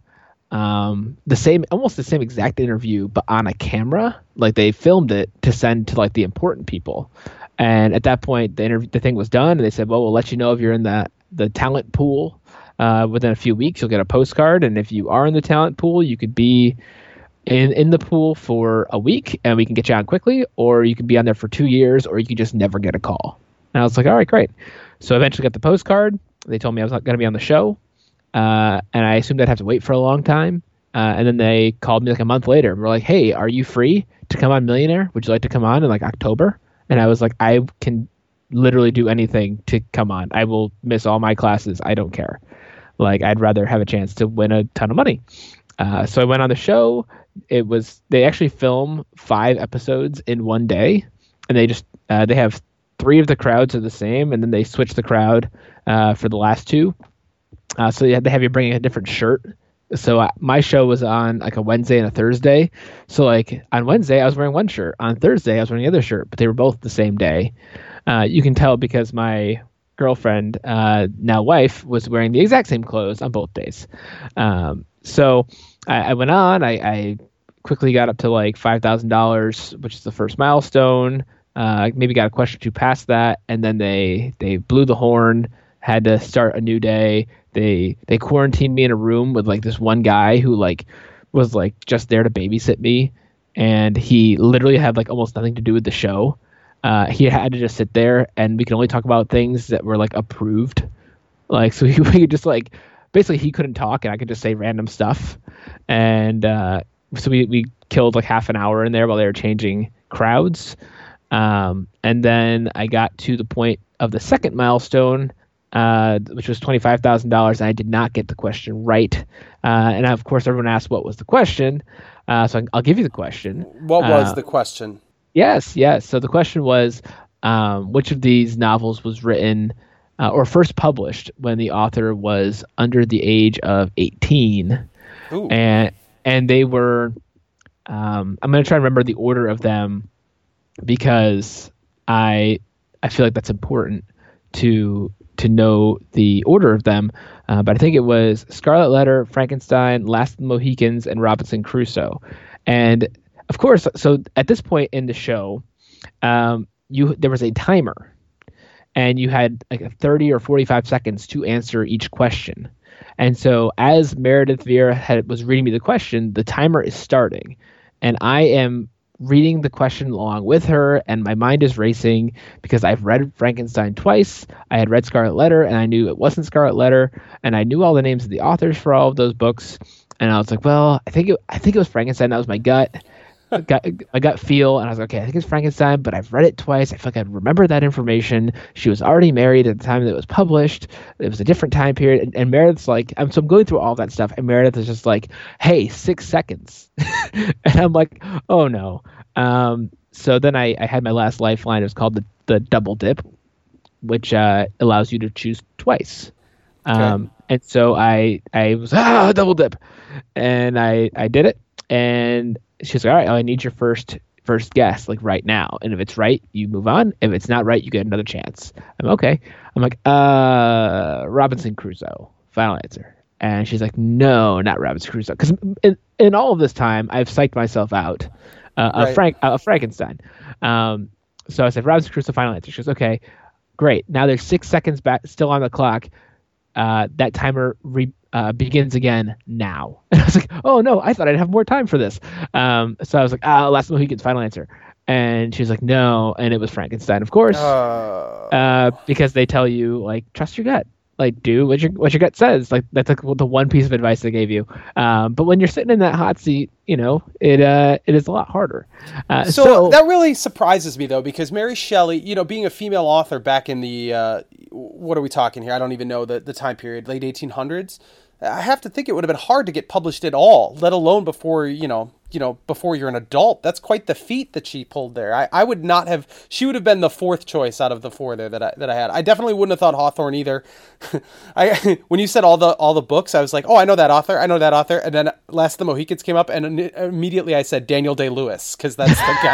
almost the same exact interview, but on a camera. Like they filmed it to send to like the important people. And at that point, the thing was done, and they said, "Well, we'll let you know if you're in the talent pool. Within a few weeks, you'll get a postcard, and if you are in the talent pool, you could be in the pool for a week, and we can get you on quickly, or you could be on there for 2 years, or you could just never get a call. And I was like, all right, great. So I eventually got the postcard. They told me I was not going to be on the show, and I assumed I'd have to wait for a long time. And then they called me like a month later and were like, hey, are you free to come on Millionaire? Would you like to come on in like October? And I was like, I can literally do anything to come on. I will miss all my classes. I don't care. Like, I'd rather have a chance to win a ton of money. So I went on the show. They actually film 5 episodes in one day, and they have 3 of the crowds are the same, and then they switch the crowd for the last 2. So they have you bring a different shirt. So my show was on like a Wednesday and a Thursday. So like on Wednesday I was wearing one shirt, on Thursday I was wearing the other shirt, but they were both the same day. You can tell because my girlfriend, now wife, was wearing the exact same clothes on both days. So I went on. I quickly got up to like $5,000, which is the first milestone. Maybe got a question or 2 past that, and then they blew the horn. Had to start a new day. They quarantined me in a room with like this one guy who like was like just there to babysit me, and he literally had like almost nothing to do with the show. He had to just sit there, and we could only talk about things that were like approved. Like, so we could just like, basically he couldn't talk and I could just say random stuff. And so we killed like half an hour in there while they were changing crowds. And then I got to the point of the second milestone, which was $25,000. And I did not get the question right. And of course everyone asked what was the question. So I'll give you the question. What was the question? Yes. So the question was, which of these novels was written or first published when the author was under the age of 18? Ooh. And they were, I'm going to try and remember the order of them because I feel like that's important to know the order of them. But I think it was Scarlet Letter, Frankenstein, Last of the Mohicans, and Robinson Crusoe. And of course, so at this point in the show, there was a timer, and you had like 30 or 45 seconds to answer each question. And so as Meredith Vieira was reading me the question, the timer is starting, and I am reading the question along with her, and my mind is racing because I've read Frankenstein twice. I had read Scarlet Letter, and I knew it wasn't Scarlet Letter, and I knew all the names of the authors for all of those books. And I was like, well, I think it was Frankenstein. That was my gut. I got feel, and I was like, okay, I think it's Frankenstein, but I've read it twice. I feel like I remember that information. She was already married at the time that it was published. It was a different time period. And Meredith's like, so I'm going through all that stuff, and Meredith is just like, hey, 6 seconds. And I'm like, oh no. So then I had my last lifeline. It was called the double dip, which allows you to choose twice. Okay. And so I was double dip, and I did it, and she's like, all right, I need your first guess, like right now. And if it's right, you move on. If it's not right, you get another chance. I'm okay. I'm like, Robinson Crusoe, final answer. And she's like, no, not Robinson Crusoe. Because in all of this time, I've psyched myself out of Frankenstein. So I said, Robinson Crusoe, final answer. She goes, okay, great. Now there's 6 seconds back, still on the clock. That timer begins again now. And I was like, oh no, I thought I'd have more time for this. So I was like, Last of the Mohicans, final answer. And she was like, no. And it was Frankenstein, of course. Because they tell you, like, trust your gut. Like, do what your gut says. Like, that's like the one piece of advice they gave you. But when you're sitting in that hot seat, it is a lot harder. So that really surprises me, though, because Mary Shelley, being a female author back in the, what are we talking here? I don't even know the time period, late 1800s. I have to think it would have been hard to get published at all, let alone before you're an adult. That's quite the feat that she pulled there. I would not have. She would have been the 4th choice out of the 4 there that I had. I definitely wouldn't have thought Hawthorne either. When you said all the books, I was like, oh, I know that author, and then Last of the Mohicans came up, and immediately I said Daniel Day-Lewis, because that's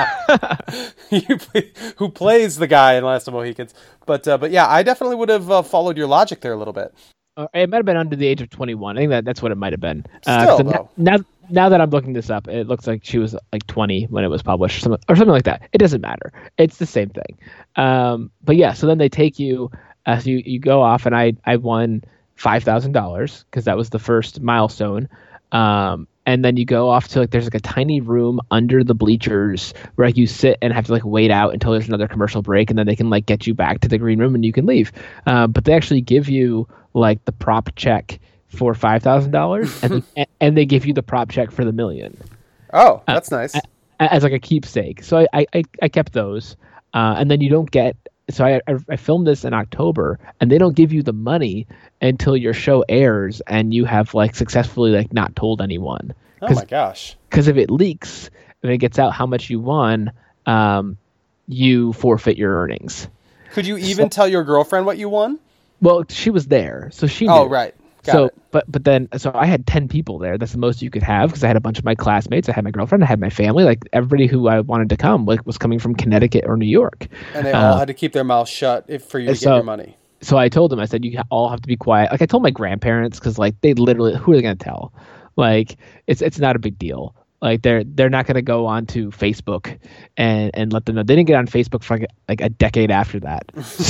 the guy who plays the guy in Last of the Mohicans. But yeah, I definitely would have followed your logic there a little bit. It might have been under the age of 21. I think that's what it might have been. Still, now that I'm looking this up, it looks like she was like 20 when it was published, or something like that. It doesn't matter. It's the same thing. But yeah, so then they take you So you go off, and I won $5,000 because that was the first milestone. And then you go off to like there's like a tiny room under the bleachers where like you sit and have to like wait out until there's another commercial break, and then they can like get you back to the green room and you can leave. But they actually give you like the prop check for $5,000, and they give you the prop check for the $1 million. Oh, that's nice. As like a keepsake. So I kept those, and then you don't get. So I filmed this in October, and they don't give you the money until your show airs and you have like successfully like not told anyone. Oh my gosh! Because if it leaks and it gets out how much you won, you forfeit your earnings. Could you even tell your girlfriend what you won? Well, she was there, so she knew. Oh, right. Got it. But then I had 10 people there. That's the most you could have because I had a bunch of my classmates. I had my girlfriend. I had my family. Like everybody who I wanted to come was coming from Connecticut or New York. And they all had to keep their mouths shut for you to get your money. So I told them, I said, you all have to be quiet. Like I told my grandparents because like they literally, who are they going to tell? Like it's not a big deal. Like they're not going to go on to Facebook and let them know. They didn't get on Facebook for like a decade after that.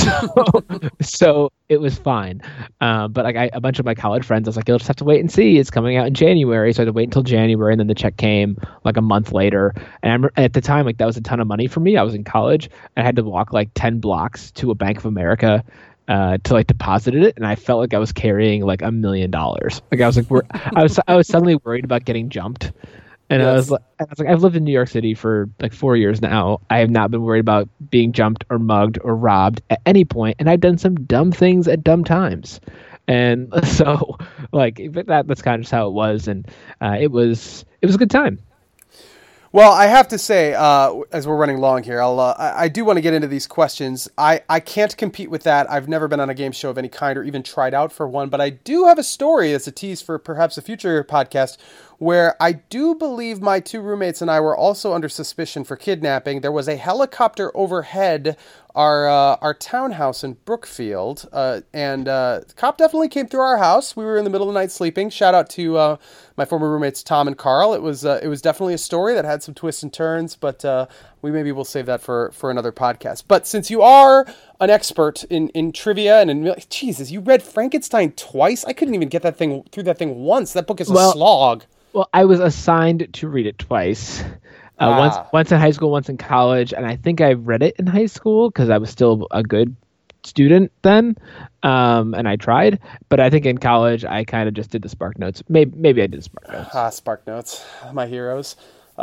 So it was fine. But like a bunch of my college friends, I was like, you'll just have to wait and see. It's coming out in January. So I had to wait until January, and then the check came like a month later. And at the time, like that was a ton of money for me. I was in college. I had to walk like 10 blocks to a Bank of America to like deposited it, and I felt like I was carrying like $1 million. Like I was like, I was suddenly worried about getting jumped. And I was like, I've lived in New York City for like 4 years now. I have not been worried about being jumped or mugged or robbed at any point, and I've done some dumb things at dumb times. And so, like that's kind of just how it was, and it was a good time. Well, I have to say, as we're running long here, I do want to get into these questions. I can't compete with that. I've never been on a game show of any kind or even tried out for one, but I do have a story that's a tease for perhaps a future podcast where I do believe my two roommates and I were also under suspicion for kidnapping. There was a helicopter overhead our townhouse in Brookfield, and the cop definitely came through our house. We were in the middle of the night sleeping. Shout out to my former roommates Tom and Carl. It was definitely a story that had some twists and turns, but we'll save that for another podcast. But since you are an expert in trivia and Jesus, you read Frankenstein twice. I couldn't even get that thing through that thing once. That book is a slog. Well, I was assigned to read it twice. Once in high school, once in college, and I think I read it in high school because I was still a good student then, and I tried. But I think in college, I kind of just did the Spark Notes. Maybe I did Spark Notes. Spark Notes, my heroes.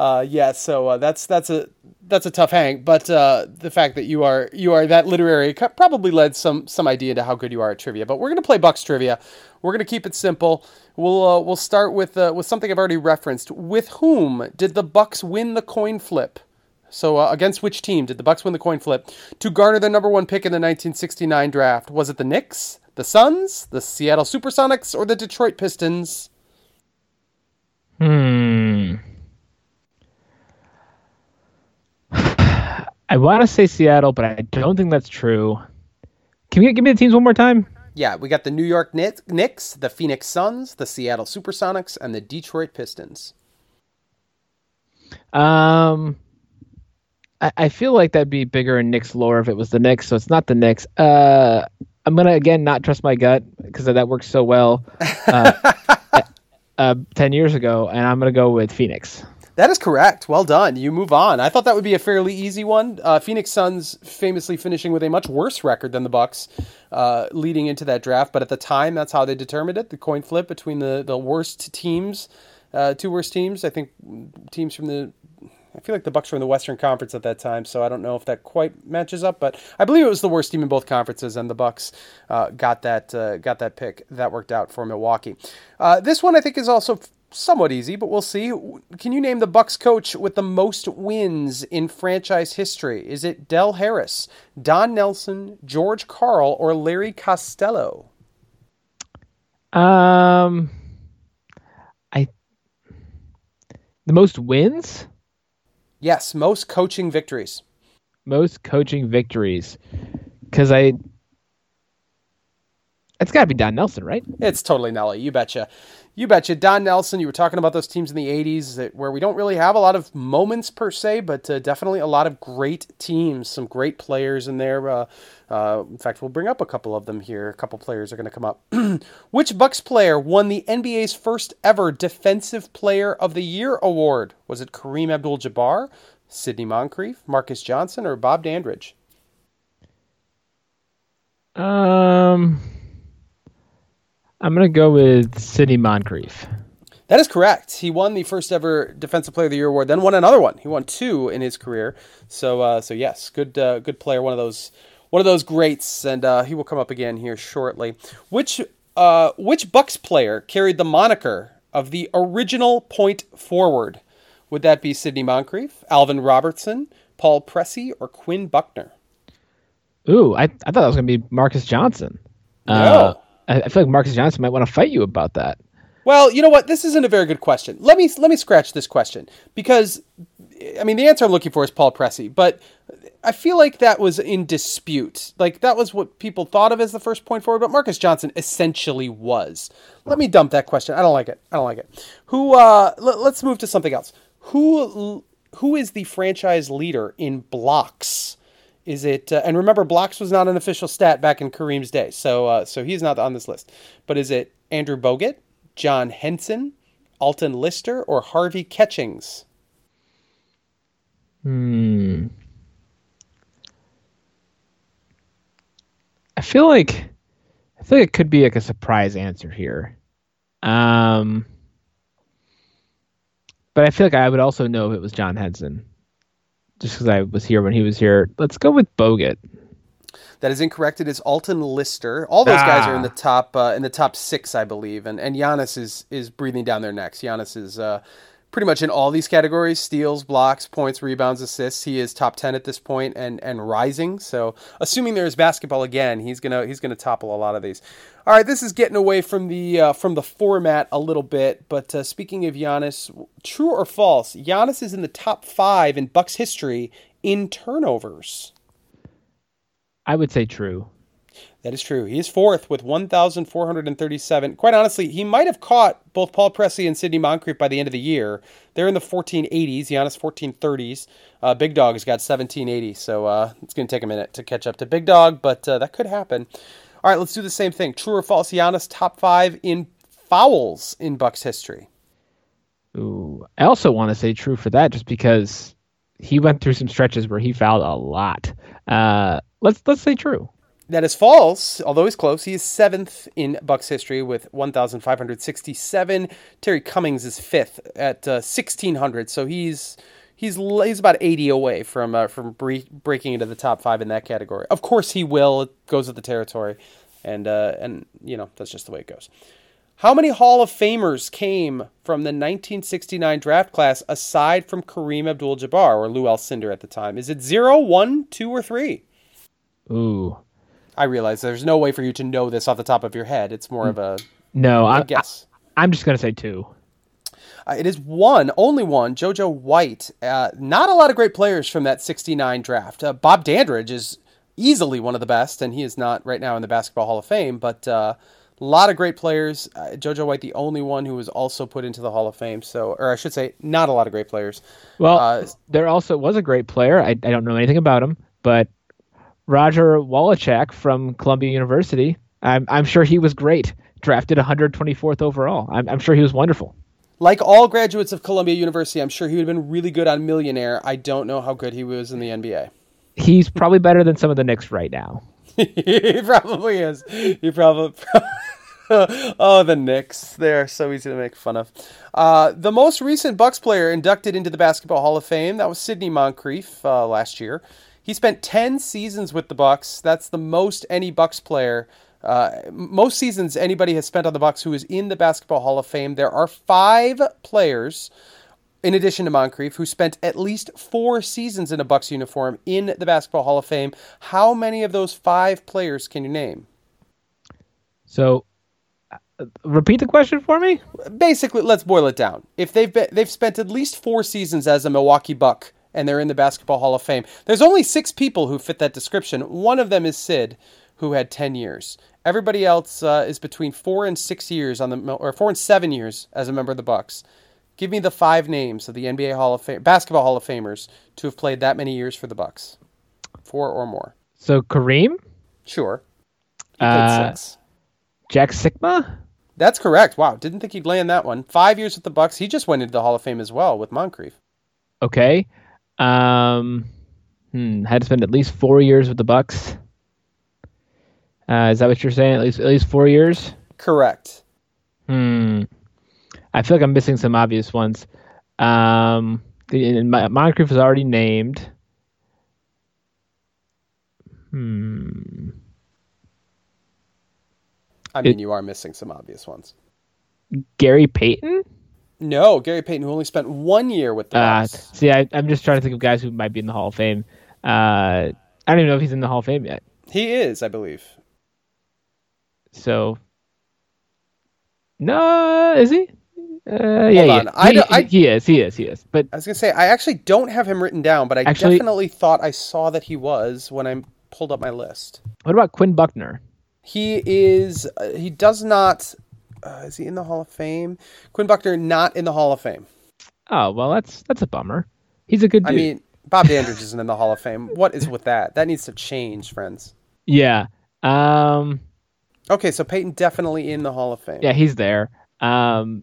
So that's a tough hang. But the fact that you are that literary probably led some idea to how good you are at trivia. But we're gonna play Bucks trivia. We're gonna keep it simple. We'll start with something I've already referenced. With whom did the Bucks win the coin flip? So against which team did the Bucks win the coin flip to garner the number one pick in the 1969 draft? Was it the Knicks, the Suns, the Seattle Supersonics, or the Detroit Pistons? I want to say Seattle, but I don't think that's true. Can you give me the teams one more time? Yeah, we got the New York Knicks, the Phoenix Suns, the Seattle Supersonics, and the Detroit Pistons. I feel like that'd be bigger in Knicks lore if it was the Knicks, so it's not the Knicks. I'm going to, again, not trust my gut because that worked so well 10 years ago, and I'm going to go with Phoenix. That is correct. Well done. You move on. I thought that would be a fairly easy one. Phoenix Suns famously finishing with a much worse record than the Bucks leading into that draft, but at the time, that's how they determined it, the coin flip between the worst teams, two worst teams. I think teams from I feel like the Bucks were in the Western Conference at that time, so I don't know if that quite matches up, but I believe it was the worst team in both conferences, and the Bucks got that pick. That worked out for Milwaukee. This one I think is also somewhat easy, but we'll see. Can you name the Bucks coach with the most wins in franchise history? Is it Del Harris, Don Nelson, George Karl, or Larry Costello? The most wins? Yes, most coaching victories. Most coaching victories. Because it's got to be Don Nelson, right? It's totally Nelly, you betcha. You betcha. Don Nelson, you were talking about those teams in the 80s where we don't really have a lot of moments per se, but definitely a lot of great teams, some great players in there. In fact, we'll bring up a couple of them here. A couple players are going to come up. Which Bucks player won the NBA's first ever Defensive Player of the Year award? Was it Kareem Abdul-Jabbar, Sidney Moncrief, Marcus Johnson, or Bob Dandridge? I'm going to go with Sidney Moncrief. That is correct. He won the first ever Defensive Player of the Year award, then won another one. He won 2 in his career. So yes, good player, one of those greats, and he will come up again here shortly. Which Bucks player carried the moniker of the original point forward? Would that be Sidney Moncrief, Alvin Robertson, Paul Pressey, or Quinn Buckner? Ooh, I thought that was going to be Marcus Johnson. No. I feel like Marcus Johnson might want to fight you about that. Well, you know what? This isn't a very good question. Let me scratch this question because, I mean, the answer I'm looking for is Paul Pressey, but I feel like that was in dispute. Like, that was what people thought of as the first point forward, but Marcus Johnson essentially was. Let me dump that question. I don't like it. Let's move to something else. Who is the franchise leader in blocks? Is it, and remember, blocks was not an official stat back in Kareem's day, so he's not on this list. But is it Andrew Bogut, John Henson, Alton Lister, or Harvey Catchings? I feel like it could be like a surprise answer here. But I feel like I would also know if it was John Henson. Just because I was here when he was here. Let's go with Bogut. That is incorrect. It is Alton Lister. All those guys are in the top 6, I believe. And Giannis is breathing down their necks. Giannis is pretty much in all these categories: steals, blocks, points, rebounds, assists. He is top 10 at this point and rising. So assuming there's basketball again, he's gonna topple a lot of these. All right, this is getting away from the format a little bit. But speaking of Giannis, true or false? Giannis is in the top 5 in Bucks history in turnovers. I would say true. That is true. He is 4th with 1,437. Quite honestly, he might have caught both Paul Pressey and Sidney Moncrief by the end of the year. They're in the 1480s, Giannis 1430s. Big Dog's got 1780, so it's going to take a minute to catch up to Big Dog, but that could happen. All right, let's do the same thing. True or false, Giannis top 5 in fouls in Bucks history? Ooh, I also want to say true for that just because he went through some stretches where he fouled a lot. Let's say true. That is false, although he's close. He is 7th in Bucks history with 1,567. Terry Cummings is 5th at 1,600. So he's about 80 away from breaking into the top 5 in that category. Of course he will. It goes with the territory, and you know that's just the way it goes. How many Hall of Famers came from the 1969 draft class aside from Kareem Abdul-Jabbar or Lou Alcindor at the time? Is it 0, 1, 2, or 3? Ooh. I realize there's no way for you to know this off the top of your head. It's more of a guess. I'm just going to say 2. It is 1, only 1, JoJo White. Not a lot of great players from that 69 draft. Bob Dandridge is easily one of the best, and he is not right now in the Basketball Hall of Fame, but a lot of great players. JoJo White, the only one who was also put into the Hall of Fame. So, or I should say, not a lot of great players. Well, there also was a great player. I don't know anything about him, but Roger Wallachek from Columbia University. I'm sure he was great. Drafted 124th overall. I'm sure he was wonderful. Like all graduates of Columbia University, I'm sure he would have been really good on Millionaire. I don't know how good he was in the NBA. He's probably better than some of the Knicks right now. He probably is. He probably. Oh, the Knicks. They're so easy to make fun of. The most recent Bucks player inducted into the Basketball Hall of Fame, that was Sidney Moncrief last year. He spent 10 seasons with the Bucks. That's the most any Bucks player, most seasons anybody has spent on the Bucks who is in the Basketball Hall of Fame. There are 5 players, in addition to Moncrief, who spent at least 4 seasons in a Bucks uniform in the Basketball Hall of Fame. How many of those 5 players can you name? So, repeat the question for me? Basically, let's boil it down. If they've spent at least 4 seasons as a Milwaukee Buck and they're in the Basketball Hall of Fame. There's only 6 people who fit that description. One of them is Sid, who had 10 years. Everybody else is between 4 and 6 years or 4 and 7 years as a member of the Bucks. Give me the 5 names of the NBA Hall of Fame, Basketball Hall of Famers to have played that many years for the Bucks. 4 or more. So Kareem? Sure. He played 6. Jack Sikma? That's correct. Wow, didn't think he'd land that one. 5 years with the Bucks. He just went into the Hall of Fame as well with Moncrief. Okay. Had to spend at least 4 years with the Bucks. Is that what you're saying? At least 4 years? Correct. I feel like I'm missing some obvious ones. Moncrief was already named. I mean, you are missing some obvious ones. Gary Payton? No, Gary Payton, who only spent 1 year with the Bucks. See, I'm just trying to think of guys who might be in the Hall of Fame. I don't even know if he's in the Hall of Fame yet. He is, I believe. No, is he? Hold on. He is. But I was going to say, I actually don't have him written down, but I definitely thought I saw that he was when I pulled up my list. What about Quinn Buckner? He is, he does not, is he in the Hall of Fame? Quinn Buckner, not in the Hall of Fame. Oh, well, that's a bummer. He's a good dude. I mean, Bob Dandridge isn't in the Hall of Fame. What is with that? That needs to change, friends. Yeah. Okay, so Peyton definitely in the Hall of Fame. Yeah, he's there. Was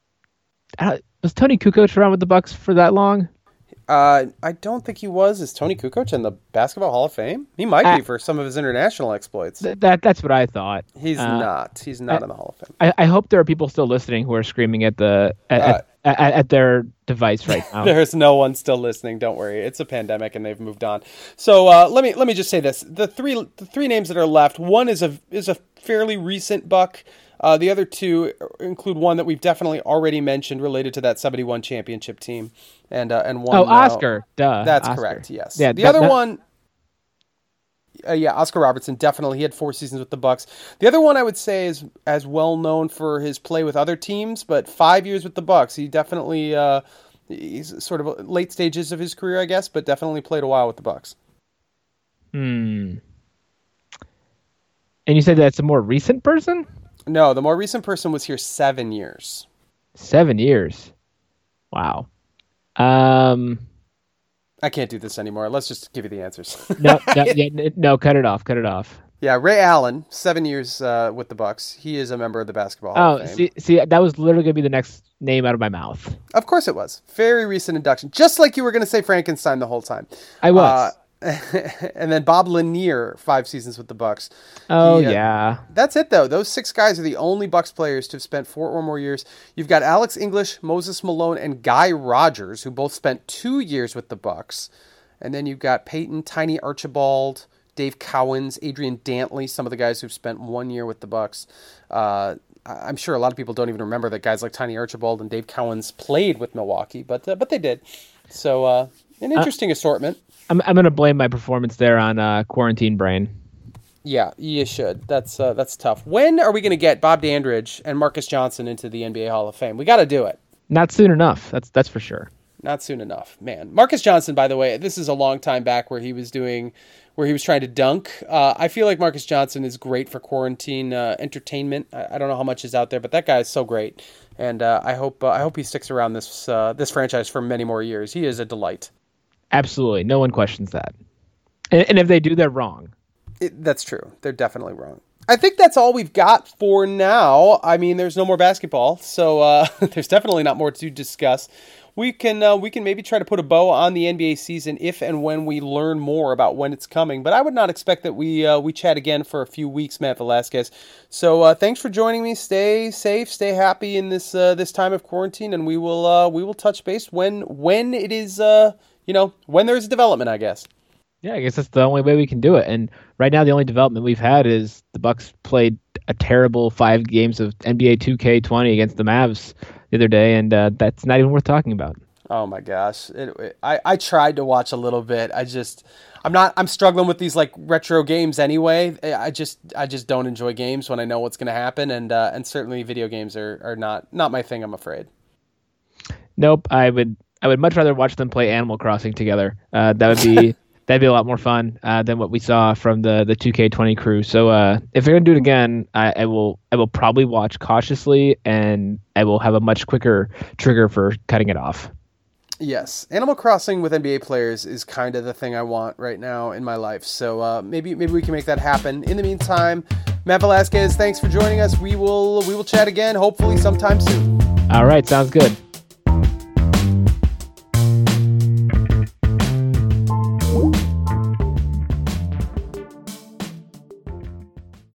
Tony Kukoc around with the Bucks for that long? I don't think he was. Is Tony Kukoc in the Basketball Hall of Fame? He might be for some of his international exploits. That's what I thought. He's not. He's not in the Hall of Fame. I hope there are people still listening who are screaming at their device right now. There's no one still listening. Don't worry. It's a pandemic and they've moved on. So let me just say this: the three names that are left. One is a fairly recent Buck. The other 2 include one that we've definitely already mentioned related to that 71 championship team, and one. Oh, Oscar. Duh. That's Oscar. correct. Yes. Yeah. The other one. Oscar Robertson, definitely. He had 4 seasons with the Bucks. The other one I would say is as well known for his play with other teams, but 5 years with the Bucks. He definitely he's sort of late stages of his career, I guess, but definitely played a while with the Bucks. And you said that's a more recent person? No, the more recent person was here 7 years. 7 years. Wow. I can't do this anymore. Let's just give you the answers. No, cut it off. Yeah, Ray Allen, 7 years with the Bucks. He is a member of the Basketball Hall of Fame. See, that was literally going to be the next name out of my mouth. Of course it was. Very recent induction. Just like you were going to say Frankenstein the whole time. I was. And then Bob Lanier, 5 seasons with the Bucks. Oh, yeah. That's it, though. Those 6 guys are the only Bucks players to have spent 4 or more years. You've got Alex English, Moses Malone, and Guy Rogers, who both spent 2 years with the Bucks. And then you've got Peyton, Tiny Archibald, Dave Cowens, Adrian Dantley, some of the guys who've spent 1 year with the Bucks. I'm sure a lot of people don't even remember that guys like Tiny Archibald and Dave Cowens played with Milwaukee, but they did. So an interesting assortment. I'm going to blame my performance there on quarantine brain. Yeah, you should. That's tough. When are we going to get Bob Dandridge and Marcus Johnson into the NBA Hall of Fame? We got to do it. Not soon enough. That's for sure. Not soon enough, man. Marcus Johnson, by the way, this is a long time back where he was trying to dunk. I feel like Marcus Johnson is great for quarantine entertainment. I don't know how much is out there, but that guy is so great, and I hope he sticks around this franchise for many more years. He is a delight. Absolutely, no one questions that. And if they do, they're wrong. That's true. They're definitely wrong. I think that's all we've got for now. I mean, there's no more basketball, so there's definitely not more to discuss. We can maybe try to put a bow on the NBA season if and when we learn more about when it's coming. But I would not expect that we chat again for a few weeks, Matt Velasquez. So thanks for joining me. Stay safe, stay happy in this time of quarantine, and we will touch base when it is when there's development, I guess. Yeah, I guess that's the only way we can do it. And right now, the only development we've had is the Bucks played a terrible 5 games of NBA 2K20 against the Mavs the other day, and that's not even worth talking about. Oh my gosh! I tried to watch a little bit. I'm struggling with these like retro games anyway. I just don't enjoy games when I know what's going to happen, and certainly video games are not my thing, I'm afraid. Nope, I would I would much rather watch them play Animal Crossing together. That'd be a lot more fun than what we saw from the 2K20 crew. So if they're gonna do it again, I will probably watch cautiously, and I will have a much quicker trigger for cutting it off. Yes, Animal Crossing with NBA players is kind of the thing I want right now in my life. So maybe we can make that happen. In the meantime, Matt Velasquez, thanks for joining us. We will chat again, hopefully sometime soon. All right, sounds good.